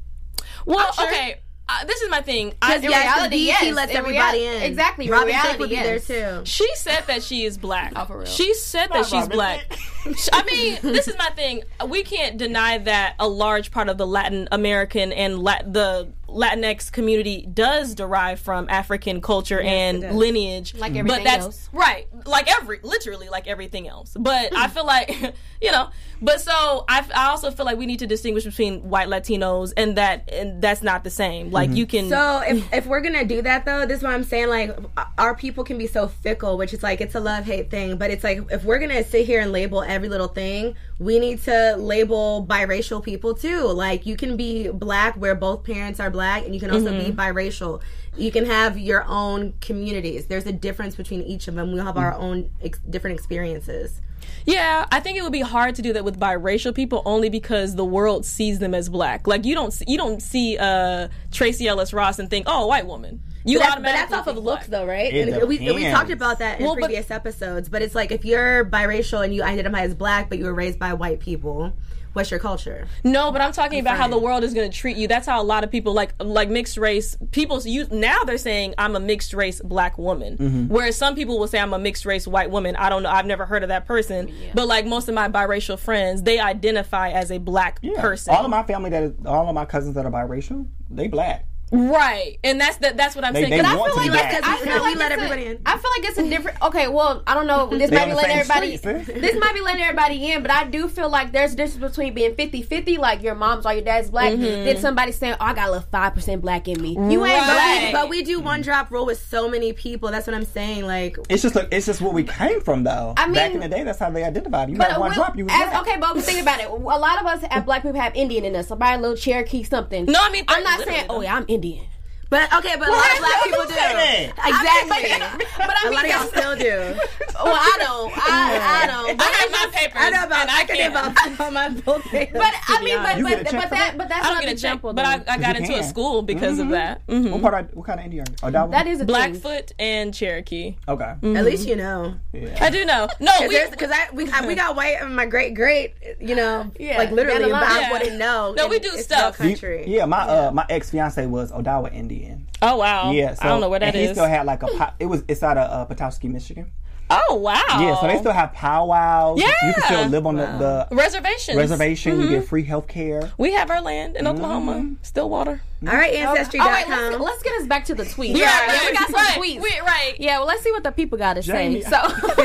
Speaker 1: well,
Speaker 6: sure.
Speaker 1: okay. Uh, this is my thing. I,
Speaker 4: Because
Speaker 6: in
Speaker 4: yes,
Speaker 6: reality,
Speaker 4: B E T
Speaker 6: yes.
Speaker 4: lets
Speaker 6: In
Speaker 4: everybody
Speaker 6: real-
Speaker 4: in.
Speaker 6: exactly, in
Speaker 4: Robin
Speaker 6: reality,
Speaker 4: Thicke would be
Speaker 6: yes.
Speaker 4: there too.
Speaker 1: She said that she is black.
Speaker 6: Oh, for real.
Speaker 1: She said that
Speaker 3: Not
Speaker 1: she's
Speaker 3: Robin
Speaker 1: black.
Speaker 3: Thicke.
Speaker 1: I mean, this is my thing. We can't deny that a large part of the Latin American and Lat- the Latinx community does derive from African culture and
Speaker 4: it does.
Speaker 1: lineage.
Speaker 6: Like
Speaker 1: but
Speaker 6: everything
Speaker 1: that's
Speaker 6: else.
Speaker 1: right, like every, literally like everything else. But I feel like, you know, but so I, I also feel like we need to distinguish between white Latinos and that, and that's not the same. Like you can.
Speaker 4: So if, if we're gonna do that though, this is what I'm saying. Like our people can be so fickle, which is like it's a love hate thing. But it's like if we're gonna sit here and label every little thing, we need to label biracial people too. Like you can be black where both parents are black, and you can also be biracial. You can have your own communities. There's a difference between each of them. We all have our own ex- different experiences.
Speaker 1: Yeah, I think it would be hard to do that with biracial people only because the world sees them as black. Like you don't see, you don't see uh, Tracy Ellis Ross and think, oh, white woman. You
Speaker 4: But that's, but
Speaker 1: automatically
Speaker 4: that's off of
Speaker 1: think
Speaker 4: looks,
Speaker 1: black.
Speaker 4: though, right?
Speaker 3: It
Speaker 4: And we, we
Speaker 3: depends.
Speaker 4: talked about that in
Speaker 1: Well, but-
Speaker 4: previous episodes. But it's like if you're biracial and you identify as black, but you were raised by white people, what's your culture?
Speaker 1: No, but I'm talking about how
Speaker 4: fine.
Speaker 1: the world is going to treat you. That's how a lot of people like like mixed race people use now. They're saying I'm a mixed race black woman,
Speaker 3: Mm-hmm.
Speaker 1: whereas some people will say I'm a mixed race white woman. I don't know. I've never heard of that person, but like most of my biracial friends, they identify as a black
Speaker 3: Yeah.
Speaker 1: person.
Speaker 3: All of my family that is, all of my cousins that are biracial, they black.
Speaker 1: Right, and that's that. That's what I'm
Speaker 3: They-
Speaker 1: saying.
Speaker 3: they
Speaker 1: 'Cause I
Speaker 3: want
Speaker 1: feel
Speaker 3: to
Speaker 1: like
Speaker 3: be
Speaker 1: that's-
Speaker 3: black.
Speaker 4: I
Speaker 6: I
Speaker 4: feel
Speaker 6: feel
Speaker 4: we
Speaker 6: like
Speaker 4: let
Speaker 6: it's
Speaker 4: everybody
Speaker 6: a,
Speaker 4: in.
Speaker 6: I feel like it's a different. Okay, well, I don't know. This
Speaker 3: They
Speaker 6: might
Speaker 3: on
Speaker 6: be
Speaker 3: the
Speaker 6: letting
Speaker 3: same
Speaker 6: everybody.
Speaker 3: streets, eh?
Speaker 6: This might be letting everybody in, but I do feel like there's a difference between being fifty-fifty, like your mom's or your dad's black, then somebody saying, "Oh, I got a little five percent black in me." You ain't
Speaker 1: Right.
Speaker 6: black.
Speaker 4: But we do one drop rule with so many people. That's what I'm saying. Like,
Speaker 3: It's just like, it's just where we came from though.
Speaker 6: I
Speaker 3: Back
Speaker 6: mean-
Speaker 3: in the day, that's how they identified. You
Speaker 6: But
Speaker 3: got one
Speaker 6: we'll-
Speaker 3: drop, you was
Speaker 6: as,
Speaker 3: black.
Speaker 6: okay, but think about it. A lot of us, as black people, have Indian in us. Somebody a little Cherokee something.
Speaker 1: No, I mean,
Speaker 6: I'm not
Speaker 1: literally,
Speaker 6: saying, "Oh
Speaker 1: though.
Speaker 6: yeah, I'm Indian."
Speaker 4: but okay, but a lot of black people do.
Speaker 3: say
Speaker 4: Exactly.
Speaker 6: But I
Speaker 4: A
Speaker 6: mean,
Speaker 4: lot of y'all still do.
Speaker 6: well, I don't. I, I don't.
Speaker 1: I have my papers.
Speaker 4: I know about.
Speaker 1: and
Speaker 4: I,
Speaker 1: I
Speaker 4: can
Speaker 1: can't.
Speaker 4: about about my full thing.
Speaker 6: But I mean, but
Speaker 3: You
Speaker 6: but,
Speaker 3: get a
Speaker 6: but,
Speaker 3: check for
Speaker 6: that,
Speaker 3: that?
Speaker 6: but that's
Speaker 1: I don't
Speaker 6: not
Speaker 1: get
Speaker 6: an
Speaker 1: a check,
Speaker 6: example.
Speaker 1: but I,
Speaker 6: though.
Speaker 1: I got
Speaker 3: You
Speaker 1: into a
Speaker 3: can.
Speaker 1: school because of that. Mhm.
Speaker 3: What part? Of, what kind of Indian? Are you? Oh,
Speaker 6: that is a thing.
Speaker 1: Blackfoot and Cherokee.
Speaker 3: Okay.
Speaker 4: At least you know.
Speaker 3: Yeah.
Speaker 1: I do know. No, we,
Speaker 4: Because I we, I we got white and my great great, you know,
Speaker 6: Yeah,
Speaker 4: like literally,
Speaker 6: down the
Speaker 4: but
Speaker 6: line.
Speaker 4: I wouldn't know.
Speaker 1: No, we
Speaker 4: And
Speaker 1: do
Speaker 4: it's
Speaker 1: stuff.
Speaker 4: no
Speaker 3: You-
Speaker 4: country.
Speaker 3: yeah, my uh my ex fiance was Odawa Indian.
Speaker 1: oh wow.
Speaker 3: Yeah, so,
Speaker 1: I don't know what that
Speaker 3: and he
Speaker 1: is.
Speaker 3: still had like a po- it was it's out of uh, Petoskey, Michigan.
Speaker 1: Oh wow.
Speaker 3: Yeah, so they still have powwows. You can
Speaker 1: Yeah.
Speaker 3: still live on the, the
Speaker 1: reservations.
Speaker 3: reservation. You get free health care.
Speaker 1: We have our land in Oklahoma, Stillwater.
Speaker 4: All right, ancestry
Speaker 6: All
Speaker 4: dot
Speaker 6: right,
Speaker 4: com.
Speaker 6: let's, let's get us back to the tweets.
Speaker 1: Yeah,
Speaker 6: All right,
Speaker 1: right,
Speaker 6: we got some
Speaker 1: right,
Speaker 6: tweets.
Speaker 1: we- right.
Speaker 6: Yeah, well, let's see what the people got to
Speaker 3: Jamie.
Speaker 6: say. So,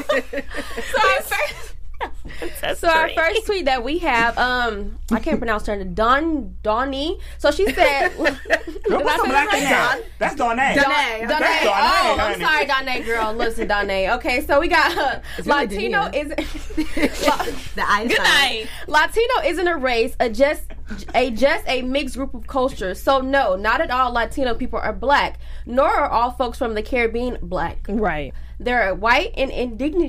Speaker 6: so our first, so our first tweet that we have, um, I can't pronounce her name, Don Donnie. So she said,
Speaker 3: Girl,
Speaker 6: Did I
Speaker 3: what's a
Speaker 6: say
Speaker 3: black
Speaker 6: that
Speaker 3: in
Speaker 6: right?
Speaker 3: that? That's Donay.
Speaker 4: Donay.
Speaker 6: Danae.
Speaker 3: That's Danae,
Speaker 6: Oh, I'm
Speaker 3: honey.
Speaker 6: sorry, Danae, girl. Listen, Danae. Okay, so we got uh,
Speaker 4: really
Speaker 6: Latino
Speaker 4: Dania.
Speaker 6: is
Speaker 4: The eye
Speaker 1: Good
Speaker 4: sign.
Speaker 1: night.
Speaker 6: Latino isn't a race, a just a just a mixed group of cultures. So no, not at all Latino people are black, nor are all folks from the Caribbean black.
Speaker 1: Right.
Speaker 6: There are white and indigenous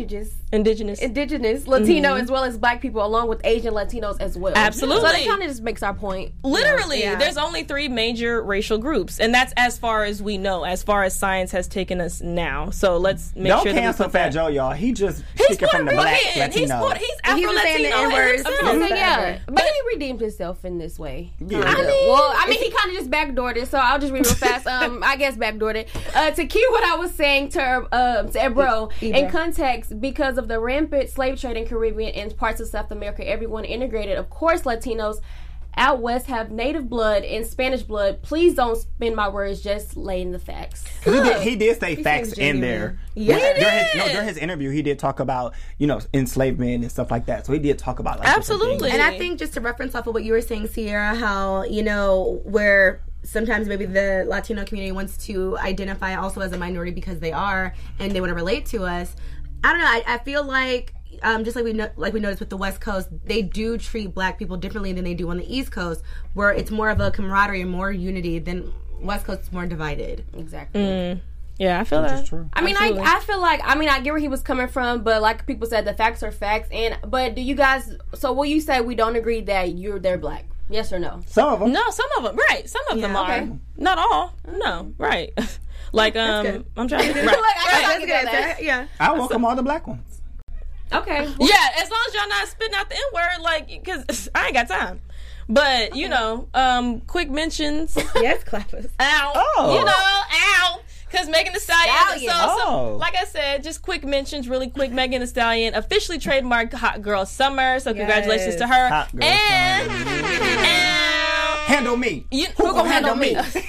Speaker 1: Indigenous.
Speaker 6: indigenous, Latino, as well as black people, along with Asian Latinos as well.
Speaker 1: Absolutely.
Speaker 6: So that kind of just makes our point.
Speaker 1: Literally,
Speaker 4: Yeah.
Speaker 1: there's only three major racial groups, and that's as far as we know, as far as science has taken us now. So let's make
Speaker 3: Don't
Speaker 1: sure that we
Speaker 3: cancel
Speaker 1: put
Speaker 3: Fat
Speaker 1: that.
Speaker 3: Joe, y'all. He just
Speaker 1: He's
Speaker 3: speaking from the
Speaker 1: Puerto
Speaker 3: black
Speaker 1: Rican.
Speaker 3: Latino.
Speaker 1: He's Puerto, he's
Speaker 4: He
Speaker 1: Afro
Speaker 4: was saying the
Speaker 1: Latino.
Speaker 4: N-words.
Speaker 6: So, yeah,
Speaker 4: Forever.
Speaker 6: but he redeemed himself in this way.
Speaker 3: Yeah.
Speaker 6: I mean, well, I mean, he kind of just backdoored it. So I'll just read real fast. Um, I guess backdoored it. Uh, to key what I was saying to uh, to Ebro in context, because of the rampant slave trade in Caribbean and parts of South America, everyone integrated. Of course, Latinos out west have native blood and Spanish blood. Please don't spin my words. Just laying the facts.
Speaker 3: He did, he did say facts
Speaker 4: seems
Speaker 3: in
Speaker 4: genuine.
Speaker 3: there.
Speaker 4: Yeah.
Speaker 3: When-
Speaker 1: He
Speaker 3: during his,
Speaker 1: did.
Speaker 3: no, during his interview, he did talk about, you know, enslavement and stuff like that. So he did talk about like different
Speaker 1: Absolutely.
Speaker 3: things.
Speaker 4: And I think just to reference off of what you were saying, Sierra, how, you know, where sometimes maybe the Latino community wants to identify also as a minority because they are and they want to relate to us. I don't know. I, I feel like um, just like we know, like we noticed with the West Coast, they do treat black people differently than they do on the East Coast, where it's more of a camaraderie and more unity than West Coast is more divided.
Speaker 6: Exactly.
Speaker 1: Yeah, I feel
Speaker 3: Which
Speaker 1: that.
Speaker 3: is true.
Speaker 6: I mean,
Speaker 1: Absolutely.
Speaker 6: I, I feel like, I mean, I get where he was coming from, but like people said, the facts are facts. And but do you guys? So will you say we don't agree that you're they're black? Yes or no?
Speaker 3: Some of them.
Speaker 1: No, some of them, right? Some of them
Speaker 4: Yeah,
Speaker 1: are.
Speaker 6: okay.
Speaker 1: Not all. No, right. Like, um,
Speaker 4: good.
Speaker 1: I'm trying to. Right.
Speaker 6: Like, I
Speaker 1: right.
Speaker 6: gotta get that.
Speaker 4: Yeah.
Speaker 3: I welcome all the black ones.
Speaker 6: Okay.
Speaker 1: Yeah, as long as y'all not spitting out the N word, like, because I ain't got time. But you know, um, quick mentions.
Speaker 4: Yes, clappers.
Speaker 1: Ow.
Speaker 3: Oh.
Speaker 1: You know, ow. Because Megan Thee Stallion.
Speaker 6: Stallion.
Speaker 1: So, so,
Speaker 3: Oh.
Speaker 1: like I said, just quick mentions, really quick. Megan Thee Stallion officially trademarked Hot Girl Summer. So congratulations to her.
Speaker 3: Hot Girl
Speaker 1: and,
Speaker 3: Summer.
Speaker 1: and
Speaker 3: Handle me.
Speaker 1: You,
Speaker 3: Who gonna handle me?
Speaker 1: Listen,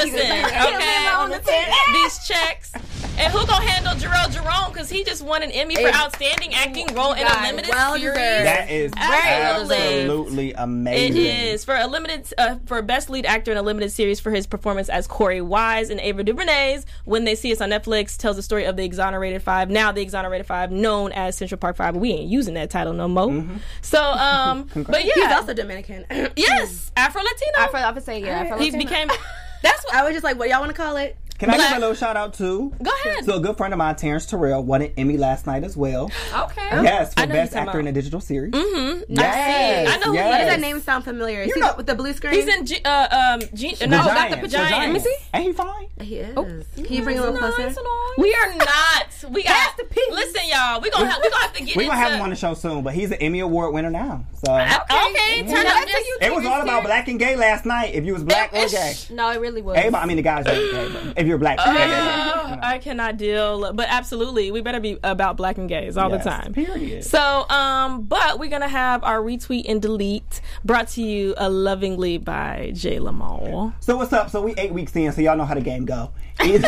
Speaker 1: okay, these checks. And who gonna handle Jarrell Jerome? Because he just won an Emmy for
Speaker 4: Ex-
Speaker 1: outstanding acting role in a
Speaker 6: God,
Speaker 1: limited
Speaker 4: well
Speaker 1: series.
Speaker 4: deserved.
Speaker 3: That is
Speaker 1: Absolutely.
Speaker 3: absolutely
Speaker 1: It
Speaker 3: amazing.
Speaker 1: is for a limited uh, for best lead actor in a limited series for his performance as Corey Wise in Ava DuVernay's When They See Us on Netflix tells the story of the Exonerated Five, now the Exonerated Five, known as Central Park Five. But we ain't using that title no more.
Speaker 3: Mm-hmm.
Speaker 1: So, um, but yeah,
Speaker 4: He's also Dominican.
Speaker 1: yes, Afro Latino.
Speaker 6: I would I would say yeah. I
Speaker 1: He
Speaker 6: feel like
Speaker 1: became. That's what.
Speaker 4: I was just like, what y'all want to call it?
Speaker 3: Can I
Speaker 1: Black-
Speaker 3: give a little shout out too?
Speaker 1: Go ahead.
Speaker 3: So a good friend of mine, Terrence Terrell, won an Emmy last night as well.
Speaker 6: okay.
Speaker 3: Yes,
Speaker 1: I
Speaker 3: for
Speaker 1: know
Speaker 3: best
Speaker 1: you're talking
Speaker 3: actor in a
Speaker 1: about-
Speaker 3: digital series.
Speaker 1: Mm-hmm.
Speaker 3: Yes,
Speaker 1: I know who he
Speaker 3: yes.
Speaker 4: Why
Speaker 1: is.
Speaker 4: does that name sound familiar? Is
Speaker 3: You
Speaker 4: he
Speaker 3: know-
Speaker 4: with the blue screen?
Speaker 1: He's in G- uh, um G-
Speaker 3: The
Speaker 1: no,
Speaker 3: Giant,
Speaker 1: not the
Speaker 3: the
Speaker 1: Giant.
Speaker 3: Giant.
Speaker 1: Let me see.
Speaker 3: Ain't he fine?
Speaker 4: He is.
Speaker 1: Oh.
Speaker 4: Can you bring him a little closer?
Speaker 1: We are not. We got.
Speaker 6: Pass the peas.
Speaker 1: Listen, y'all. We gonna have. We gonna have to get.
Speaker 3: We're gonna
Speaker 1: into,
Speaker 3: have him on the show soon, but he's an Emmy Award winner now. So
Speaker 1: Okay, turn
Speaker 6: Yeah.
Speaker 1: up
Speaker 6: That's
Speaker 1: this.
Speaker 6: you
Speaker 3: it was all about black and gay last night. If you was black or
Speaker 1: It-
Speaker 3: gay,
Speaker 6: No, it really was.
Speaker 3: everybody, I mean the guys are gay, but if you're black,
Speaker 1: Oh, I cannot deal. But absolutely, we better be about black and gays all
Speaker 3: Yes,
Speaker 1: the time.
Speaker 3: period.
Speaker 1: So, um, but we're gonna have our retweet and delete brought to you uh, lovingly by Jay Lamar.
Speaker 3: So what's up? So we eight weeks in, so y'all know how the game go. Either-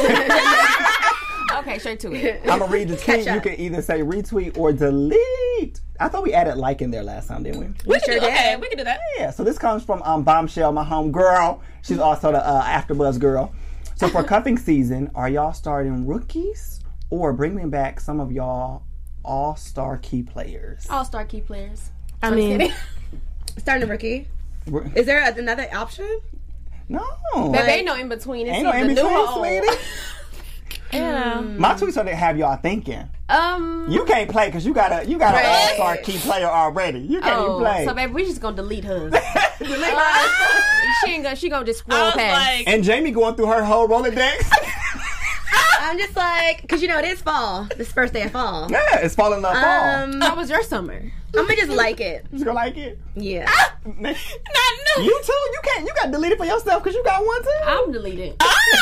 Speaker 6: Okay, straight to it.
Speaker 3: I'm gonna read the tweet.
Speaker 4: Catch
Speaker 3: You
Speaker 4: up.
Speaker 3: can either say retweet or delete. I thought we added like in there last time, didn't we?
Speaker 1: We can
Speaker 4: sure
Speaker 1: do. Okay,
Speaker 4: did.
Speaker 1: we can do that.
Speaker 3: Yeah. So this comes from um, Bombshell, my home girl. She's also the uh, AfterBuzz girl. So for cuffing season, are y'all starting rookies or bringing back some of y'all all-star key players?
Speaker 6: All star key players.
Speaker 1: I mean,
Speaker 4: Starting a rookie.
Speaker 3: Ro-
Speaker 4: Is there another option?
Speaker 3: No.
Speaker 6: Baby, ain't no in between. It's
Speaker 3: Ain't no
Speaker 6: either
Speaker 3: in
Speaker 6: new
Speaker 3: between,
Speaker 6: or old.
Speaker 3: sweetie.
Speaker 1: yeah.
Speaker 3: My tweets are to have y'all thinking.
Speaker 6: Um.
Speaker 3: You can't play because you got a you got an
Speaker 4: Right.
Speaker 3: all-star key player already. You can't
Speaker 6: Oh,
Speaker 3: even play.
Speaker 6: so baby, we just gonna delete hers.
Speaker 3: Delete mine.
Speaker 6: she ain't gonna. She gonna just
Speaker 1: I
Speaker 6: scroll
Speaker 1: was
Speaker 6: past.
Speaker 1: like,
Speaker 3: And Jamie going through her whole Rolodex.
Speaker 4: I'm just like, because you know it is fall. This first day of fall.
Speaker 3: Yeah, it's falling off fall.
Speaker 4: Um,
Speaker 6: How was your summer?
Speaker 4: I'm gonna just like it.
Speaker 3: You gonna like it?
Speaker 4: Yeah.
Speaker 3: You
Speaker 1: not new.
Speaker 3: too? You can't. You got to delete it for yourself because you got one too.
Speaker 6: I'm deleting.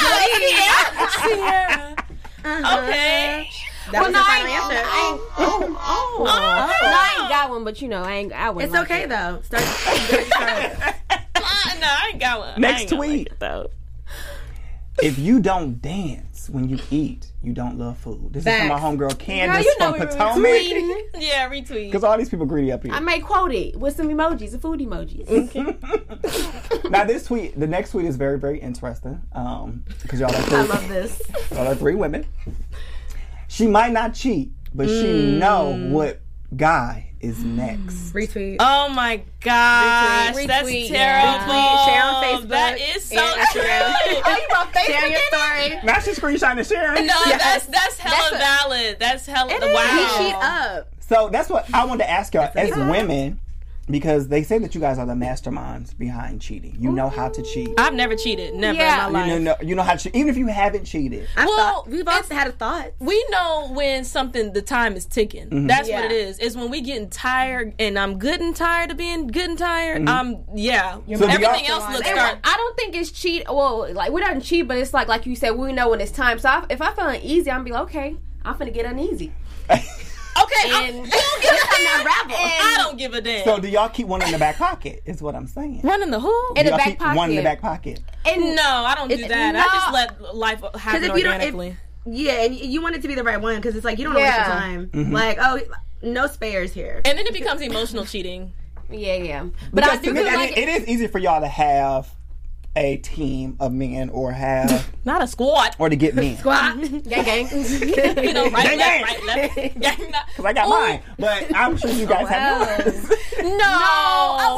Speaker 1: Sierra.
Speaker 4: Uh-huh.
Speaker 1: Okay.
Speaker 4: That was
Speaker 6: no,
Speaker 4: your
Speaker 6: I
Speaker 4: final
Speaker 6: ain't,
Speaker 4: answer.
Speaker 6: I ain't, oh, oh,
Speaker 1: Oh.
Speaker 6: No, I ain't got one, but you know, I ain't. I wouldn't
Speaker 4: It's
Speaker 6: like
Speaker 4: okay
Speaker 6: it.
Speaker 4: though. Start. start.
Speaker 1: Uh, no, I ain't got one.
Speaker 3: Next
Speaker 1: I ain't gonna
Speaker 3: tweet.
Speaker 1: like it, though.
Speaker 3: If you don't dance when you eat, you don't love food. This is from my
Speaker 4: Facts.
Speaker 3: homegirl Candace
Speaker 6: you know
Speaker 3: from
Speaker 6: we were
Speaker 3: Potomac.
Speaker 6: tweeting.
Speaker 1: Yeah, retweet.
Speaker 3: Because all these people greedy up here.
Speaker 6: I may quote it with some emojis, the food emojis.
Speaker 3: Now this tweet, the next tweet is very, very interesting. Um, because y'all are
Speaker 4: I
Speaker 3: three,
Speaker 4: love this.
Speaker 3: y'all are three women. She might not cheat, but she know what Guy is next.
Speaker 4: Retweet.
Speaker 1: Oh my gosh,
Speaker 6: Retweet,
Speaker 1: that's
Speaker 6: retweet,
Speaker 1: terrible.
Speaker 4: yeah. Share on Facebook
Speaker 1: That is so
Speaker 4: and
Speaker 1: true.
Speaker 4: Instagram.
Speaker 6: Oh, you on Facebook?
Speaker 4: Share your story.
Speaker 3: Now she's screenshotting and sharing.
Speaker 1: No,
Speaker 4: Yes.
Speaker 1: that's that's hella
Speaker 6: That's a-
Speaker 1: valid. That's hella
Speaker 4: It is.
Speaker 1: wow.
Speaker 4: He cheat up.
Speaker 3: So that's what I wanted to ask y'all as
Speaker 4: Yeah.
Speaker 3: women, because they say that you guys are the masterminds behind cheating. You know how to cheat.
Speaker 1: I've never cheated, never
Speaker 6: Yeah.
Speaker 1: in my
Speaker 3: You
Speaker 1: life.
Speaker 3: know, you know how to cheat, even if you haven't cheated.
Speaker 4: I
Speaker 1: Well,
Speaker 4: thought we've all
Speaker 1: it's-
Speaker 4: had a thought.
Speaker 1: We know when something, the time is ticking.
Speaker 3: Mm-hmm.
Speaker 1: That's
Speaker 4: Yeah.
Speaker 1: what it is. Is when we getting tired, and I'm good and tired of being good and tired. Um, yeah.
Speaker 3: So do
Speaker 1: Everything
Speaker 3: y'all-
Speaker 1: else looks
Speaker 6: And
Speaker 1: start.
Speaker 6: I don't think it's cheat. Well, like we don't cheat, but it's like like you said, we know when it's time. So I, if I feel uneasy, I'm be like, okay, I'm finna get uneasy.
Speaker 1: Okay, I'm,
Speaker 6: And
Speaker 1: you don't give a
Speaker 4: It's time to
Speaker 1: damn.
Speaker 4: unravel.
Speaker 1: I don't give a damn.
Speaker 3: So do y'all keep one in the back pocket? Is what I'm saying.
Speaker 1: Running the who?
Speaker 6: In
Speaker 3: Do
Speaker 6: the
Speaker 3: y'all
Speaker 6: back
Speaker 3: keep one in the
Speaker 6: pocket.
Speaker 3: back pocket.
Speaker 6: And
Speaker 1: No, I don't do
Speaker 6: It's-
Speaker 1: that. I
Speaker 6: no.
Speaker 1: just let life happen
Speaker 4: Because if you don't,
Speaker 1: organically.
Speaker 4: if, yeah, and you want it to be the right one because it's like you don't want to waste your
Speaker 6: Yeah.
Speaker 4: time.
Speaker 3: Mm-hmm.
Speaker 4: Like, oh, no spares here.
Speaker 1: And then it becomes emotional cheating.
Speaker 6: yeah, yeah. But I
Speaker 3: Because
Speaker 6: do
Speaker 3: to me,
Speaker 6: feel
Speaker 3: I
Speaker 6: like
Speaker 3: mean, it is easy for y'all to have a team of men or have
Speaker 1: Not a squad.
Speaker 3: or to get men.
Speaker 4: Squat.
Speaker 6: gang gang.
Speaker 1: You know, right,
Speaker 3: Gang,
Speaker 1: left,
Speaker 3: gang.
Speaker 1: right, left. Gang, not-
Speaker 3: Cause I got
Speaker 1: Ooh,
Speaker 3: mine, but I'm sure you guys have yours.
Speaker 1: No.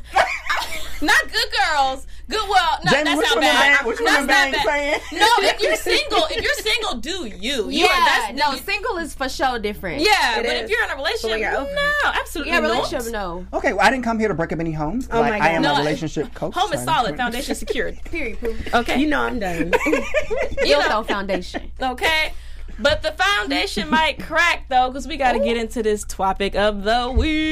Speaker 1: Not good girls. Good, well, no,
Speaker 3: Jamie,
Speaker 1: that's
Speaker 3: which
Speaker 1: not
Speaker 3: one the
Speaker 1: bad.
Speaker 3: bang- which one
Speaker 1: That's
Speaker 3: the
Speaker 1: not
Speaker 3: bang
Speaker 1: bad.
Speaker 3: saying?
Speaker 1: No, if you're single, if you're single, do you. you
Speaker 6: Yeah,
Speaker 1: are, that's,
Speaker 6: no,
Speaker 1: you-
Speaker 6: single is for sure different.
Speaker 1: yeah,
Speaker 4: It
Speaker 1: but
Speaker 4: is.
Speaker 1: if you're in a relationship,
Speaker 4: you're open.
Speaker 1: no, absolutely
Speaker 6: yeah,
Speaker 1: not.
Speaker 6: relationship, no.
Speaker 3: Okay, well, I didn't come here to break up any homes.
Speaker 4: Oh
Speaker 3: like,
Speaker 4: my
Speaker 3: I am
Speaker 4: God.
Speaker 3: a
Speaker 1: No,
Speaker 3: relationship coach.
Speaker 1: Home is
Speaker 3: so-
Speaker 1: solid, foundation secured.
Speaker 6: Period. Poo.
Speaker 1: Okay,
Speaker 4: You know I'm done.
Speaker 1: You
Speaker 6: Built
Speaker 1: know-
Speaker 6: on foundation.
Speaker 1: okay. But the foundation might crack though, because we got to get into this topic of the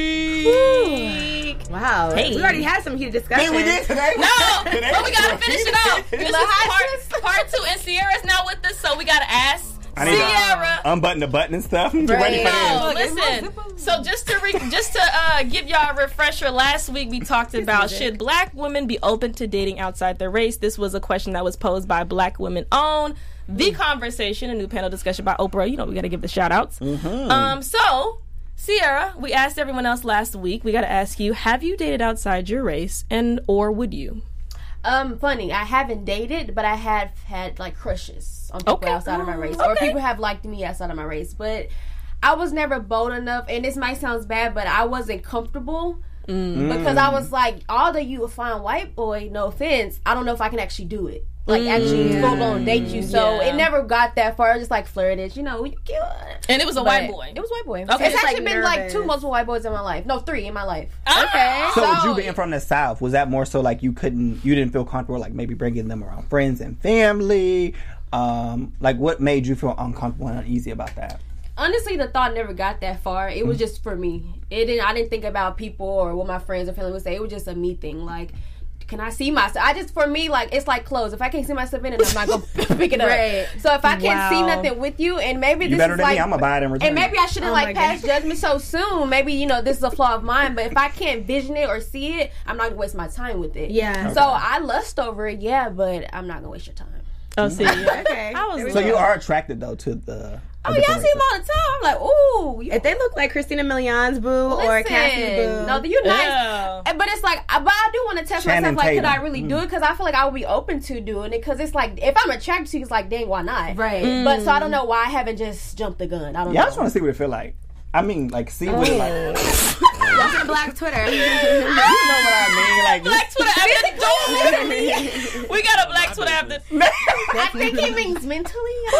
Speaker 1: week.
Speaker 4: Wow.
Speaker 1: Hey.
Speaker 4: We already had some heated discussion.
Speaker 3: Hey, we did today.
Speaker 1: No,
Speaker 3: Today
Speaker 1: but we gotta
Speaker 3: was
Speaker 1: finish it
Speaker 3: repeated.
Speaker 1: off. This is part, part two, and Sierra's not with us, so we gotta ask
Speaker 3: I need to
Speaker 1: Sierra.
Speaker 3: unbutton the button and stuff. Get ready for
Speaker 1: No,
Speaker 3: this.
Speaker 1: listen. So just to re- just to uh, give y'all a refresher, last week we talked about should black women be open to dating outside their race. This was a question that was posed by Black Women Own. The Conversation, a new panel discussion by Oprah. You know, we got to give the shout outs.
Speaker 3: Mm-hmm.
Speaker 1: Um, so, Sierra, we asked everyone else last week. We got to ask you, have you dated outside your race, and or would you?
Speaker 6: Um, funny. I haven't dated, but I have had like crushes on people
Speaker 1: Okay.
Speaker 6: outside of my race, or
Speaker 1: Okay.
Speaker 6: people have liked me outside of my race. But I was never bold enough, and this might sound bad, but I wasn't comfortable because I was like, although you a fine white boy, no offense, I don't know if I can actually do it. Like actually full blown date you. So
Speaker 1: Yeah.
Speaker 6: it never got that far. I just like flirted, you know. You cute.
Speaker 1: And it was a
Speaker 6: But
Speaker 1: white boy.
Speaker 6: It was white boy.
Speaker 1: Okay.
Speaker 6: It's
Speaker 1: It's,
Speaker 6: actually
Speaker 4: like,
Speaker 6: been like
Speaker 4: nervous.
Speaker 6: two multiple white boys in my life. No, three in my life.
Speaker 1: Okay.
Speaker 3: So, with
Speaker 6: So-
Speaker 3: you being from the South, was that more so like you couldn't, you didn't feel comfortable, like maybe bringing them around friends and family? Um, like, what made you feel uncomfortable and uneasy about that?
Speaker 6: Honestly, the thought never got that far. It was just for me. It didn't. I didn't think about people or what my friends or family would say. It was just a me thing. Like, can I see myself? I just, for me, like, it's like clothes. If I can't see myself in it, I'm not gonna pick it up.
Speaker 4: Right.
Speaker 6: So if I can't see
Speaker 1: Wow.
Speaker 6: nothing with you, and maybe
Speaker 3: You
Speaker 6: this
Speaker 3: better
Speaker 6: is
Speaker 3: than
Speaker 6: like,
Speaker 3: me. I'm gonna buy it and return
Speaker 6: and maybe
Speaker 3: it.
Speaker 6: I shouldn't
Speaker 4: Oh
Speaker 6: like
Speaker 4: my
Speaker 6: pass
Speaker 4: God.
Speaker 6: judgment so soon. Maybe you know this is a flaw of mine. But if I can't vision it or see it, I'm not gonna waste my time with it.
Speaker 4: Yeah.
Speaker 6: So I lust over it, yeah, but I'm not gonna waste your time.
Speaker 1: Oh, see.
Speaker 4: Okay.
Speaker 1: I was
Speaker 4: There we
Speaker 3: So
Speaker 4: go.
Speaker 3: you are attracted though to the.
Speaker 6: Oh yeah, I see them all the time. I'm like, ooh, you
Speaker 4: If they look like Christina Milian's boo or
Speaker 6: Listen,
Speaker 4: Cassie's boo.
Speaker 6: no, you nice.
Speaker 1: Yeah.
Speaker 6: But it's like, I- but I do want to test
Speaker 3: Shannon
Speaker 6: myself. Like, could I
Speaker 3: Tatum.
Speaker 6: really do it? Because I feel like I would be open to doing it. Because it's like, if I'm attracted to you, it's like, dang, why not?
Speaker 4: Right.
Speaker 6: But so I don't know why I haven't just jumped the gun. I don't
Speaker 3: Yeah, I
Speaker 6: know.
Speaker 3: just want to see what it feel like. I mean, like, see what it like.
Speaker 4: Welcome to Black Twitter.
Speaker 3: You know what I mean? Like,
Speaker 1: Black Twitter after the door. We got a Black Twitter after.
Speaker 6: I think he means mentally.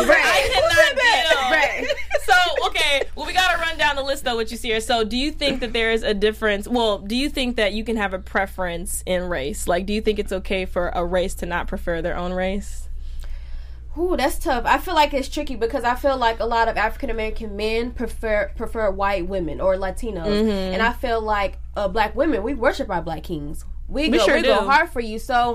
Speaker 1: I cannot deal.
Speaker 4: Right.
Speaker 1: So, okay, well, we got to run down the list, though, what you see here. So, do you think that there is a difference? Well, do you think that you can have a preference in race? Like, do you think it's okay for a race to not prefer their own race?
Speaker 6: Ooh, that's tough. I feel like it's tricky because I feel like a lot of African American men prefer prefer white women or Latinos, and I feel like uh, black women, we worship our black kings. We,
Speaker 1: We
Speaker 6: go,
Speaker 1: sure
Speaker 6: we go
Speaker 1: do.
Speaker 6: hard for you. So,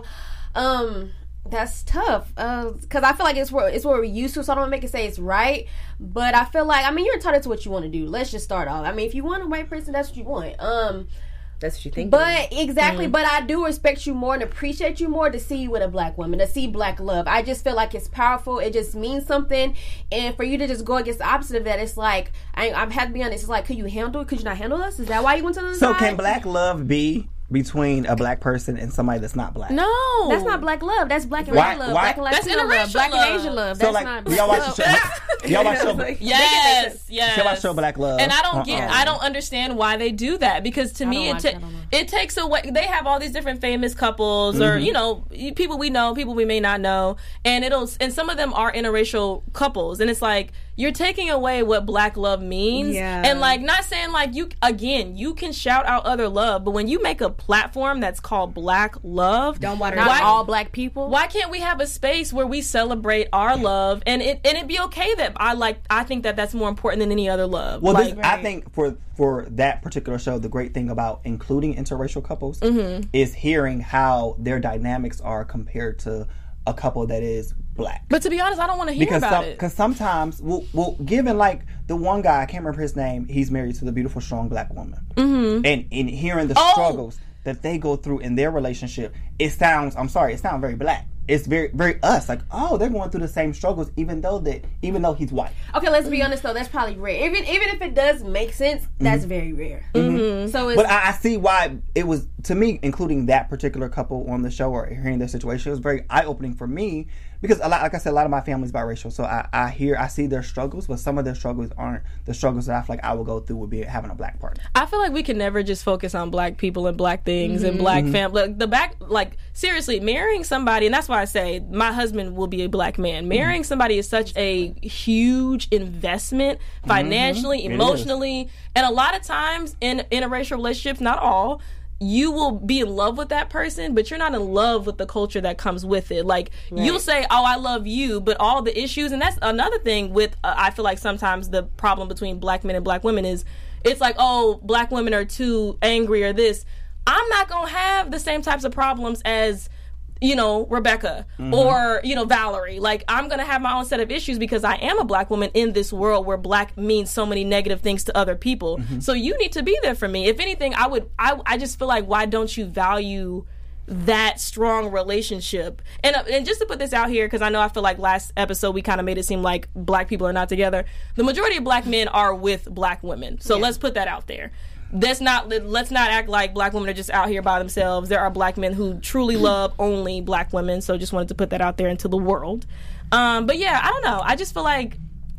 Speaker 6: um, that's tough because I feel like it's what it's what we're used to. So I don't make it say it's right, but I feel like I mean you're entitled to what you want to do. Let's just start off. I mean, if you want a white person, that's what you want. Um.
Speaker 4: That's what you think.
Speaker 6: But exactly, but I do respect you more and appreciate you more to see you with a black woman, to see black love. I just feel like it's powerful. It just means something, and for you to just go against the opposite of that, it's like I, I have to be honest. It's like, could you handle it? Could you not handle us? Is that why you went to the
Speaker 3: so
Speaker 6: side?
Speaker 3: can black love be between a black person and somebody that's not black?
Speaker 1: No,
Speaker 6: That's not black love. That's black and
Speaker 3: Why-
Speaker 6: white love.
Speaker 3: why-
Speaker 6: Black and
Speaker 1: That's
Speaker 6: Latino love.
Speaker 1: interracial
Speaker 6: Black
Speaker 1: love.
Speaker 6: and Asian love.
Speaker 3: So
Speaker 6: That's
Speaker 3: like,
Speaker 6: not
Speaker 3: do y'all
Speaker 6: black
Speaker 3: watch
Speaker 6: love.
Speaker 3: the show? do y'all watch show?
Speaker 1: Yes, yes.
Speaker 3: Do y'all watch show Black Love?
Speaker 1: And I don't get,
Speaker 3: Uh-uh.
Speaker 1: I don't understand why they do that, because to me
Speaker 6: don't
Speaker 1: it
Speaker 6: watch
Speaker 1: ta-
Speaker 6: it, I don't know.
Speaker 1: it takes away. They have all these different famous couples, or
Speaker 3: Mm-hmm.
Speaker 1: you know, people we know, people we may not know, and it'll and some of them are interracial couples, and it's like you're taking away what black love means,
Speaker 4: Yeah.
Speaker 1: and like not saying like you again, you can shout out other love, but when you make a platform that's called Black Love,
Speaker 4: Don't water
Speaker 6: Not
Speaker 4: it down.
Speaker 6: all black people.
Speaker 1: why can't we have a space where we celebrate our love, and it and it be okay that I like I think that that's more important than any other love.
Speaker 3: Well,
Speaker 1: like,
Speaker 3: this, I think for for that particular show, the great thing about including interracial couples
Speaker 1: Mm-hmm.
Speaker 3: is hearing how their dynamics are compared to a couple that is black.
Speaker 1: but to be honest, I don't want to hear
Speaker 3: Because
Speaker 1: about
Speaker 3: some,
Speaker 1: it.
Speaker 3: because sometimes, well, well, given like the one guy, I can't remember his name. He's married to the beautiful, strong black woman, mm-hmm. and in hearing the
Speaker 1: Oh.
Speaker 3: struggles that they go through in their relationship, it sounds. I'm sorry, it sounds very black. It's very, very us. Like, oh, they're going through the same struggles, even though that, even though he's white.
Speaker 6: Okay, let's be honest though. That's probably rare. Even even if it does make sense, that's very rare.
Speaker 1: Mm-hmm.
Speaker 6: So it's
Speaker 3: But I, I see why it was, to me, including that particular couple on the show or hearing their situation, it was very eye-opening for me because, a lot, like I said, a lot of my family's biracial. So I, I hear, I see their struggles, but some of their struggles aren't the struggles that I feel like I would go through would be having a black partner.
Speaker 1: I feel like we can never just focus on black people and black things and black family. Like, the back, like seriously, marrying somebody, and that's why I say my husband will be a black man. Marrying somebody is such a huge investment financially,
Speaker 3: It is.
Speaker 1: emotionally, and a lot of times in interracial relationships, not all. You will be in love with that person, but you're not in love with the culture that comes with it. Like, you'll say, oh, I love you, but all the issues, and that's another thing with, uh, I feel like sometimes the problem between black men and black women is, it's like, oh, black women are too angry or this. I'm not going to have the same types of problems as, you know, Rebecca or, you know, Valerie. Like, I'm going to have my own set of issues because I am a black woman in this world where black means so many negative things to other people. So you need to be there for me. If anything, I would, I, I just feel like, why don't you value that strong relationship? And, uh, and just to put this out here, because I know I feel like last episode we kind of made it seem like black people are not together. The majority of black men are with black women. So let's put that out there. That's not. Let's not act like black women are just out here by themselves. There are black men who truly love only black women. So just wanted to put that out there into the world. Um, but yeah, I don't know. I just feel like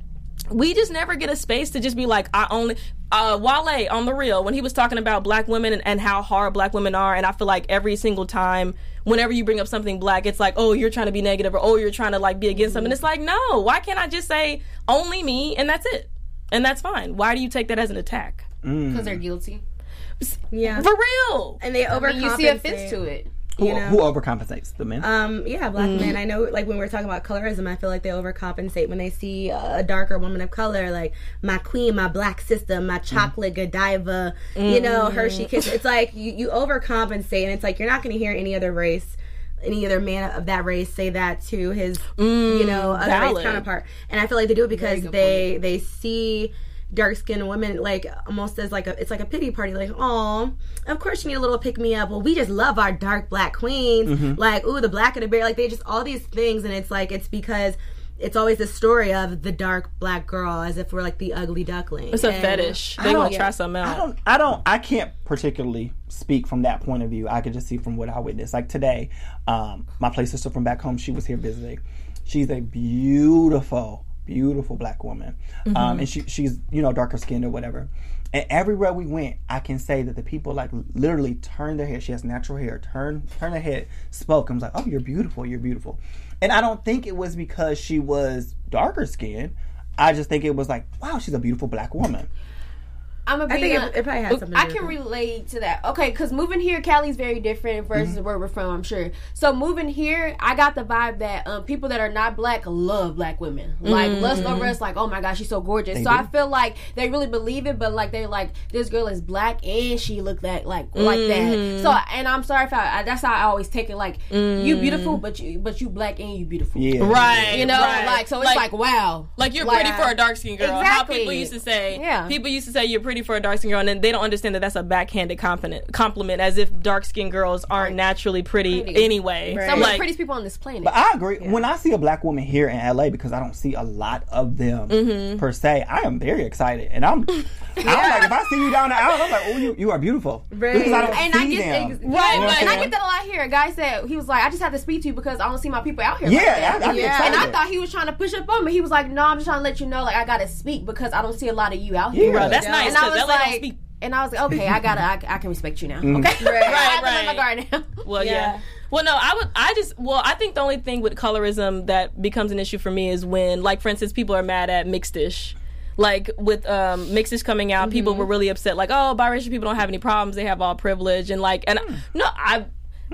Speaker 1: we just never get a space to just be like, I only. Uh, Wale on The Real, when he was talking about black women and, and how hard black women are, and I feel like every single time, whenever you bring up something black, it's like, oh, you're trying to be negative, or oh, you're trying to like be against something. It's like, no, why can't I just say only me and that's it, and that's fine? Why do you take that as an attack?
Speaker 6: because they're guilty.
Speaker 4: Yeah.
Speaker 1: For real.
Speaker 4: And they
Speaker 6: I
Speaker 4: overcompensate.
Speaker 6: mean, you see offense to it.
Speaker 3: Who,
Speaker 4: You know?
Speaker 3: who overcompensates? The men?
Speaker 4: Um, yeah, black men. I know, like, when we're talking about colorism, I feel like they overcompensate when they see a darker woman of color, like, my queen, my black sister, my chocolate Godiva, you know, Hershey Kiss. It's like, you, you overcompensate, and it's like, you're not going to hear any other race, any other man of that race say that to his, you know, other
Speaker 1: valid.
Speaker 4: race counterpart. And I feel like they do it because they, they see dark skinned women like almost as like a it's like a pity party, like, oh, of course you need a little pick me up, well, we just love our dark black queens, like, ooh, the black of the bear, like, they just all these things. And it's like, it's because it's always the story of the dark black girl as if we're like the ugly duckling.
Speaker 1: It's a
Speaker 4: And
Speaker 1: fetish.
Speaker 3: I
Speaker 1: They
Speaker 3: don't-
Speaker 1: want to try something
Speaker 3: I
Speaker 1: out.
Speaker 3: don't, I don't, I can't particularly speak from that point of view. I could just see from what I witnessed. Like today, um, my play sister from back home, she was here visiting. She's a beautiful, beautiful black woman.
Speaker 1: Mm-hmm.
Speaker 3: Um, and she, she's, you know, darker skinned or whatever. And everywhere we went, I can say that the people like literally turned their head. She has natural hair. Turn, turn their head, spoke, and was like, oh, you're beautiful, you're beautiful. And I don't think it was because she was darker skinned. I just think it was like, wow, she's a beautiful black woman.
Speaker 6: I'm gonna
Speaker 4: I
Speaker 6: be
Speaker 4: think
Speaker 6: hon-
Speaker 4: it, it probably has something to
Speaker 6: I
Speaker 4: do
Speaker 6: can
Speaker 4: with it.
Speaker 6: relate to that. Okay, because moving here, Cali's very different versus
Speaker 3: Mm-hmm.
Speaker 6: where we're from, I'm sure. So moving here, I got the vibe that um, people that are not black love black women. Like, lust over us, like, oh my gosh, she's so gorgeous.
Speaker 3: Mm-hmm. They
Speaker 6: so
Speaker 3: do.
Speaker 6: I feel like they really believe it, but like, they're like, this girl is black and she looked that, like, like
Speaker 3: Mm-hmm.
Speaker 6: that. So, and I'm sorry if I, I, that's how I always take it. Like, you beautiful, but you, but you black and you beautiful.
Speaker 3: Yeah.
Speaker 1: Right.
Speaker 6: You know,
Speaker 1: right.
Speaker 6: like, so it's like, wow.
Speaker 1: Like, you're
Speaker 6: Like,
Speaker 1: pretty for a dark skinned girl. How
Speaker 6: exactly.
Speaker 1: people used to say,
Speaker 6: Yeah.
Speaker 1: people used to say you're pretty pretty for a dark skinned girl, and then they don't understand that that's a backhanded compliment, compliment as if dark skinned girls aren't naturally pretty,
Speaker 6: Pretty.
Speaker 1: anyway.
Speaker 4: Right.
Speaker 6: Some of the
Speaker 1: Like,
Speaker 6: prettiest people on this planet.
Speaker 3: But I agree. When I see a black woman here in L A, because I don't see a lot of them
Speaker 1: Mm-hmm.
Speaker 3: per se, I am very excited, and I'm, I'm like, if I see you down the aisle, I'm like, oh, you, you are beautiful.
Speaker 4: Right.
Speaker 3: Because I don't
Speaker 6: and
Speaker 3: see
Speaker 6: I get
Speaker 3: them.
Speaker 6: ex-
Speaker 3: You know
Speaker 6: right,
Speaker 3: what I'm
Speaker 6: and I
Speaker 3: saying?
Speaker 6: get that a lot here. A guy said he was like, I just have to speak to you because I don't see my people out here.
Speaker 3: Yeah,
Speaker 6: like that.
Speaker 3: I- I get
Speaker 4: Yeah.
Speaker 6: And I
Speaker 3: excited.
Speaker 6: thought he was trying to push up on me. He was like, no, I'm just trying to let you know, like I gotta speak because I don't see a lot of you out here.
Speaker 3: Yeah.
Speaker 1: bro, that's
Speaker 4: Yeah.
Speaker 1: nice.
Speaker 6: And I
Speaker 1: 'cause
Speaker 6: was
Speaker 1: L A don't
Speaker 6: like,
Speaker 1: speak.
Speaker 6: and I was like, okay, I gotta, I, I can respect you now.
Speaker 3: Mm-hmm.
Speaker 6: Okay,
Speaker 4: Right.
Speaker 6: I have to let my
Speaker 1: Right.
Speaker 6: guard down.
Speaker 1: Well, yeah.
Speaker 4: Yeah.
Speaker 1: Well, no, I would. I just. Well, I think the only thing with colorism that becomes an issue for me is when, like, for instance, people are mad at Mixed-ish. Like with um, Mixed-ish coming out, people were really upset. Like, oh, biracial people don't have any problems; they have all privilege. And like, and no, I.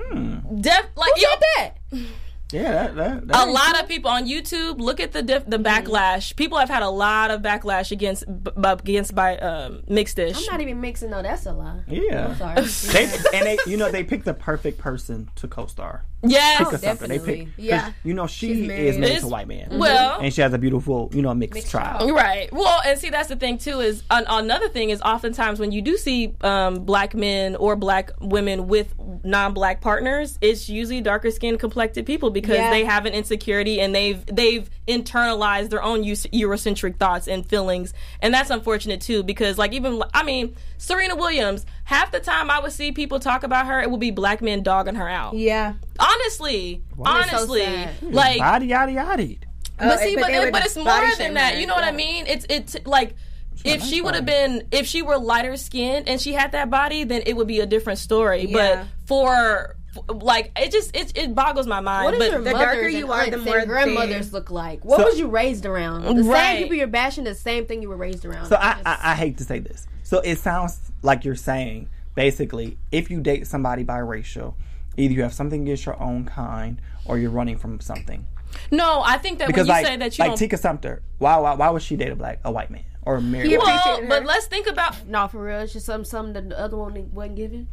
Speaker 1: Def like
Speaker 6: Who
Speaker 1: yo,
Speaker 6: said that?
Speaker 3: Yeah, that, that, that
Speaker 1: a
Speaker 3: ain't
Speaker 1: lot
Speaker 3: true.
Speaker 1: of people on YouTube look at the diff, the backlash. People have had a lot of backlash against b- b- against by um, Mixed-ish.
Speaker 6: I'm not even mixing. No, that's a lie.
Speaker 3: Yeah.
Speaker 6: I'm sorry.
Speaker 3: They, and they, you know, they picked the perfect person to co-star.
Speaker 1: Yes.
Speaker 3: Pick us something. They
Speaker 6: definitely.
Speaker 3: pick, 'cause,
Speaker 4: Yeah.
Speaker 3: you know, she
Speaker 4: She's
Speaker 3: is
Speaker 4: married.
Speaker 3: married to
Speaker 1: It's-
Speaker 3: a white man,
Speaker 1: Well,
Speaker 3: and she has a beautiful, you know, mixed,
Speaker 6: Mixed
Speaker 3: child.
Speaker 6: child.
Speaker 1: right. Well, and see, that's the thing too. Is an, another thing is oftentimes when you do see um, black men or black women with non-black partners, it's usually darker skinned, complected people because
Speaker 4: Yeah.
Speaker 1: they have an insecurity and they've they've internalized their own Euro- Eurocentric thoughts and feelings, and that's unfortunate too. Because like even I mean Serena Williams, half the time I would see people talk about her, it would be black men dogging her out.
Speaker 4: Yeah.
Speaker 1: Honestly,
Speaker 3: Wow.
Speaker 6: so
Speaker 1: honestly,
Speaker 6: sad.
Speaker 1: like.
Speaker 3: Body, yada, yada.
Speaker 1: But see,
Speaker 4: but
Speaker 1: but,
Speaker 4: they
Speaker 1: it-
Speaker 4: would
Speaker 1: but it's more
Speaker 4: body
Speaker 1: than
Speaker 4: shame
Speaker 1: that.
Speaker 4: her.
Speaker 1: You know what I
Speaker 4: Yeah.
Speaker 1: mean? It's it's like if
Speaker 3: nice
Speaker 1: she would have
Speaker 3: body.
Speaker 1: been if she were lighter skinned and she had that body, then it would be a different story.
Speaker 4: Yeah.
Speaker 1: But for like it just it it boggles my mind.
Speaker 6: What
Speaker 1: but
Speaker 6: does your
Speaker 4: the
Speaker 6: mothers
Speaker 4: darker
Speaker 6: and
Speaker 4: you are, the
Speaker 6: aunts
Speaker 4: more
Speaker 6: and grandmothers
Speaker 4: they-
Speaker 6: look like? What
Speaker 3: So-
Speaker 6: was you raised around? The
Speaker 1: Right.
Speaker 6: same people you're bashing, the same thing you were raised around.
Speaker 3: So I,
Speaker 6: Just-
Speaker 3: I, I hate to say this. So it sounds like you're saying, basically, if you date somebody biracial, either you have something against your own kind or you're running from something.
Speaker 1: no, I think that
Speaker 3: Because
Speaker 1: when you
Speaker 3: like,
Speaker 1: say that you
Speaker 3: like
Speaker 1: don't.
Speaker 3: Tika Sumpter, why, why why would she date a black a white man or marry?
Speaker 4: He
Speaker 3: a white man?
Speaker 1: well,
Speaker 4: appreciated
Speaker 1: but
Speaker 4: her.
Speaker 1: let's think about.
Speaker 6: no, for real, it's just something, something that the other one wasn't giving.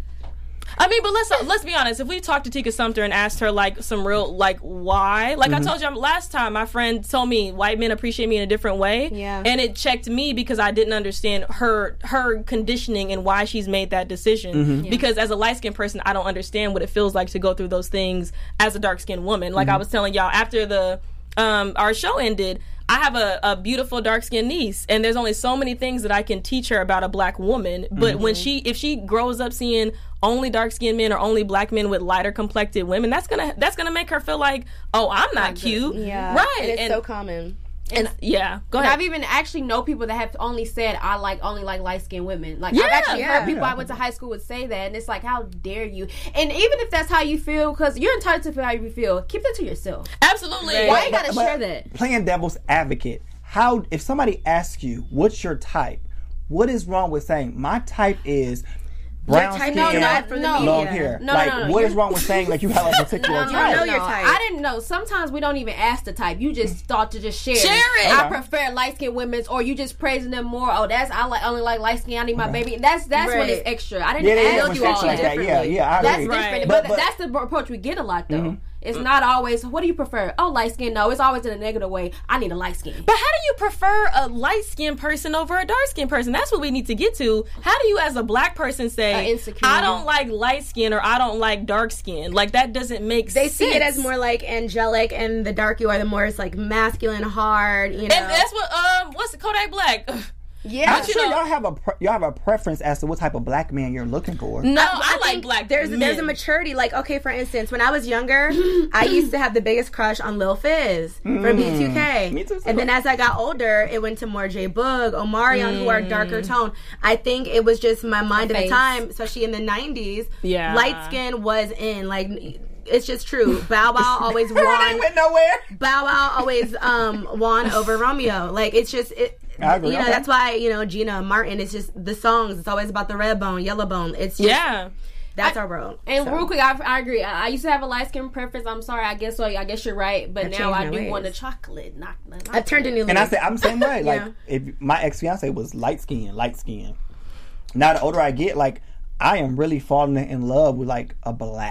Speaker 1: I mean, but let's let's be honest. If we talked to Tika Sumpter and asked her like some real like why, like
Speaker 3: Mm-hmm.
Speaker 1: I told you last time, my friend told me white men appreciate me in a different way,
Speaker 4: Yeah.
Speaker 1: and it checked me because I didn't understand her her conditioning and why she's made that decision.
Speaker 3: Mm-hmm.
Speaker 1: Because as a light skinned person, I don't understand what it feels like to go through those things as a dark skinned woman. Like I
Speaker 3: Mm-hmm.
Speaker 1: was telling y'all after the um our show ended. I have a, a beautiful dark skinned niece, and there's only so many things that I can teach her about a black woman. But
Speaker 3: Mm-hmm.
Speaker 1: when she, if she grows up seeing only dark skinned men or only black men with lighter complected women, that's gonna that's gonna make her feel like, oh, I'm not cute,
Speaker 4: Yeah.
Speaker 1: right?
Speaker 4: And it's
Speaker 1: and,
Speaker 4: so common.
Speaker 1: and yeah, go
Speaker 6: And
Speaker 1: ahead.
Speaker 6: I've even actually know people that have only said I like only like light skinned women. Like
Speaker 1: Yeah,
Speaker 6: I've actually
Speaker 4: yeah.
Speaker 6: heard people I went to high school would say that, and it's like, how dare you? And even if that's how you feel, because you're entitled to feel how you feel, keep that to yourself.
Speaker 1: Absolutely.
Speaker 6: Why you gotta
Speaker 3: But-
Speaker 6: share that?
Speaker 3: Playing devil's advocate, how if somebody asks you what's your type, what is wrong with saying my type is brown
Speaker 4: type
Speaker 3: skin,
Speaker 4: is not from the
Speaker 6: no.
Speaker 3: long
Speaker 4: media.
Speaker 3: hair?
Speaker 6: No,
Speaker 3: like
Speaker 6: no, no,
Speaker 3: what is
Speaker 6: you're-
Speaker 3: wrong with saying like you have a particular
Speaker 6: No,
Speaker 3: type?
Speaker 4: know your type.
Speaker 6: I didn't know. Sometimes we don't even ask the type. You just thought to just share.
Speaker 1: Share it.
Speaker 6: I
Speaker 3: Okay.
Speaker 6: prefer light skinned women's, or you just praising them more. Oh, that's I like only like light skin. I need my baby. That's that's when
Speaker 4: Right.
Speaker 6: it's extra. I didn't
Speaker 3: Yeah, yeah, yeah,
Speaker 6: ask
Speaker 3: when
Speaker 6: you
Speaker 3: shit
Speaker 6: all
Speaker 3: like
Speaker 6: that.
Speaker 3: that. Yeah, yeah, I
Speaker 6: That's
Speaker 3: agree.
Speaker 6: different.
Speaker 1: Right.
Speaker 6: But,
Speaker 3: But- but-
Speaker 6: that's the approach we get a lot though. It's not always. What do you prefer? Oh, light skin. No, it's always in a negative way. I need a light skin.
Speaker 1: But how do you prefer a light skinned person over a dark skinned person? That's what we need to get to. How do you, as a black person,
Speaker 6: Uh,
Speaker 1: say
Speaker 6: insecurity.
Speaker 1: I don't like light skin or I don't like dark skin? Like that doesn't make
Speaker 4: They
Speaker 1: sense.
Speaker 4: see it as more like angelic, and the dark you are, the more it's like masculine, hard. You know.
Speaker 1: And that's what um what's the Kodak Black?
Speaker 6: Yeah.
Speaker 3: I'm
Speaker 1: you
Speaker 3: sure
Speaker 1: know-
Speaker 3: y'all have a pre- y'all have a preference as to what type of black man you're looking for.
Speaker 1: No, I,
Speaker 4: I
Speaker 1: like
Speaker 4: think
Speaker 1: black.
Speaker 4: There's
Speaker 1: men.
Speaker 4: there's a maturity. Like, okay, for instance, when I was younger, I used to have the biggest crush on Lil Fizz from B two K.
Speaker 3: Me too.
Speaker 4: And then as I got older, it went to more J Boog, Omarion, who are darker tone. I think it was just my mind at the
Speaker 6: face.
Speaker 4: time, especially in the nineties.
Speaker 1: Yeah.
Speaker 4: light skin was in. Like, it's just true. Bow Wow always
Speaker 3: Girl, they
Speaker 4: won.
Speaker 3: went nowhere.
Speaker 4: Bow Wow always um, won over Romeo. Like, it's just it.
Speaker 3: I agree.
Speaker 4: You know,
Speaker 3: Okay.
Speaker 4: that's why, you know, Gina Martin, it's just the songs. It's always about the red bone, yellow bone. It's just,
Speaker 1: Yeah.
Speaker 4: that's our world.
Speaker 6: And
Speaker 4: So.
Speaker 6: real quick, I, I agree. I, I used to have a light skin preference. I'm sorry. I guess so. I guess you're right. But
Speaker 4: I've
Speaker 6: now
Speaker 4: changed
Speaker 6: I
Speaker 4: my
Speaker 6: do
Speaker 4: ways.
Speaker 6: want the chocolate. Not, not
Speaker 4: I've turned a new leaf.
Speaker 3: And I say I'm the same way. Like
Speaker 4: Yeah.
Speaker 3: if my ex fiance was light skinned, light skinned. Now the older I get, like I am really falling in love with like a black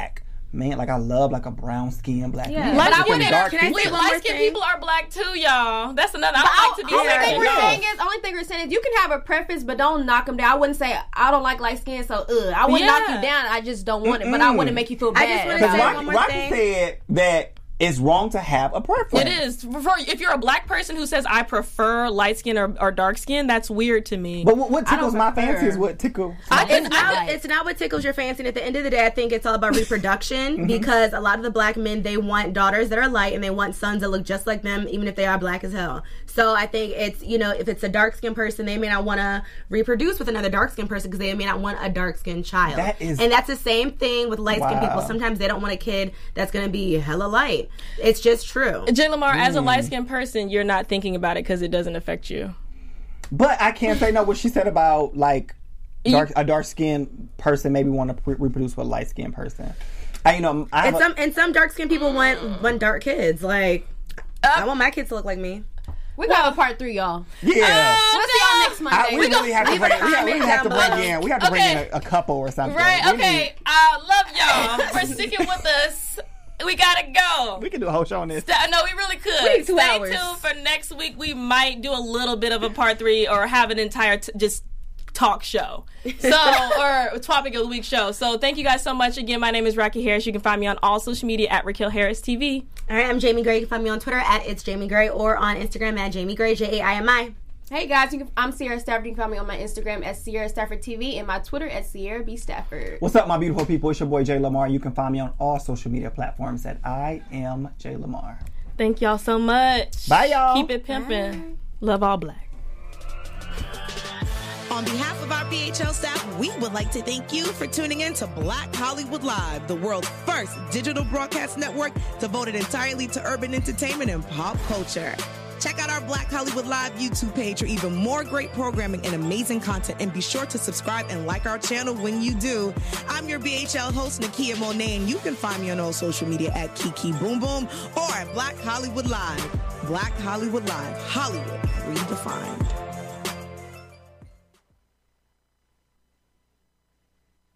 Speaker 3: man, like I love like a brown skin black
Speaker 6: Yeah.
Speaker 3: man.
Speaker 6: But I
Speaker 3: Freaking
Speaker 6: wouldn't-
Speaker 3: dark
Speaker 4: can I say
Speaker 3: people.
Speaker 4: one more
Speaker 1: Light skinned
Speaker 4: thing?
Speaker 1: people are black too, y'all. That's another. I
Speaker 6: But
Speaker 1: don't like to be
Speaker 6: only thing
Speaker 1: second.
Speaker 6: we're
Speaker 3: No.
Speaker 6: saying is, only thing we're saying is, you can have a preference, but don't knock them down. I wouldn't say I don't like light skin, so ugh. I wouldn't knock
Speaker 1: Yeah.
Speaker 6: you down. I just don't want it, but I
Speaker 3: Mm-mm.
Speaker 6: wouldn't make you feel
Speaker 4: I
Speaker 6: bad.
Speaker 4: just wanna
Speaker 3: Because
Speaker 4: say
Speaker 6: about
Speaker 4: one
Speaker 6: it.
Speaker 4: more
Speaker 3: Rocky,
Speaker 4: thing.
Speaker 3: Rocky said that it's wrong to have a preference.
Speaker 1: It is. For, if you're a black person who says I prefer light skin or, or dark skin, that's weird to me.
Speaker 3: But what, what tickles my
Speaker 4: prefer.
Speaker 3: fancy is what tickles.
Speaker 1: I,
Speaker 4: It's
Speaker 1: and
Speaker 4: not,
Speaker 1: I,
Speaker 4: it's not what tickles your fancy. And at the end of the day, I think it's all about reproduction because a lot of the black men, they want daughters that are light and they want sons that look just like them, even if they are black as hell. So I think it's, you know, if it's a dark skinned person, they may not want to reproduce with another dark skinned person because they may not want a dark skinned child.
Speaker 3: That is-
Speaker 4: and that's the same thing with light skinned
Speaker 3: Wow.
Speaker 4: people. Sometimes they don't want a kid that's going to be hella light. It's just true.
Speaker 1: Jay Lamar, as
Speaker 3: Mm.
Speaker 1: a light skinned person, you're not thinking about it because it doesn't affect you.
Speaker 3: But I can't say no. What she said about like dark, a dark skinned person maybe want to pre- reproduce with a light skinned person. I, you know, I have
Speaker 4: And
Speaker 3: a-
Speaker 4: some and some dark skinned people want want dark kids. Like I want my kids to look like me.
Speaker 6: We got a part three, y'all.
Speaker 3: yeah.
Speaker 6: We'll see y'all next Monday.
Speaker 3: I, we really have to
Speaker 4: leave a
Speaker 3: bring. We, have, we
Speaker 4: comment
Speaker 3: have to
Speaker 4: down
Speaker 3: bring
Speaker 4: below.
Speaker 3: in. We have to bring
Speaker 1: Okay.
Speaker 3: in a, a couple or something.
Speaker 1: Right?
Speaker 3: We
Speaker 1: Okay.
Speaker 3: need-
Speaker 1: I love y'all for sticking with us. We gotta go.
Speaker 3: we can do a whole show on this.
Speaker 1: St- no, we really could.
Speaker 4: We need two
Speaker 1: Stay
Speaker 4: hours.
Speaker 1: tuned for next week. We might do a little bit of a part three or have an entire t- just talk show. So, or topic of the week show. So, thank you guys so much. Again, my name is Rocky Harris. You can find me on all social media at Raquel Harris T V.
Speaker 4: All right, I'm Jamie Gray. You can find me on Twitter at It's Jamie Gray or on Instagram at Jamie Gray, J A I M I.
Speaker 6: Hey guys, you can, I'm Sierra Stafford. You can find me on my Instagram at Sierra Stafford T V and my Twitter at Sierra B Stafford.
Speaker 3: What's up, my beautiful people? It's your boy Jay Lamar. You can find me on all social media platforms at I am Jay Lamar.
Speaker 1: Thank y'all so much.
Speaker 3: Bye, y'all.
Speaker 1: Keep it pimping. Love all black.
Speaker 2: On behalf of our B H L staff, we would like to thank you for tuning in to Black Hollywood Live, the world's first digital broadcast network devoted entirely to urban entertainment and pop culture. Check out our Black Hollywood Live YouTube page for even more great programming and amazing content, and be sure to subscribe and like our channel when you do. I'm your B H L host, Nakia Monet, and you can find me on all social media at Kiki Boom Boom or at Black Hollywood Live. Black Hollywood Live, Hollywood redefined.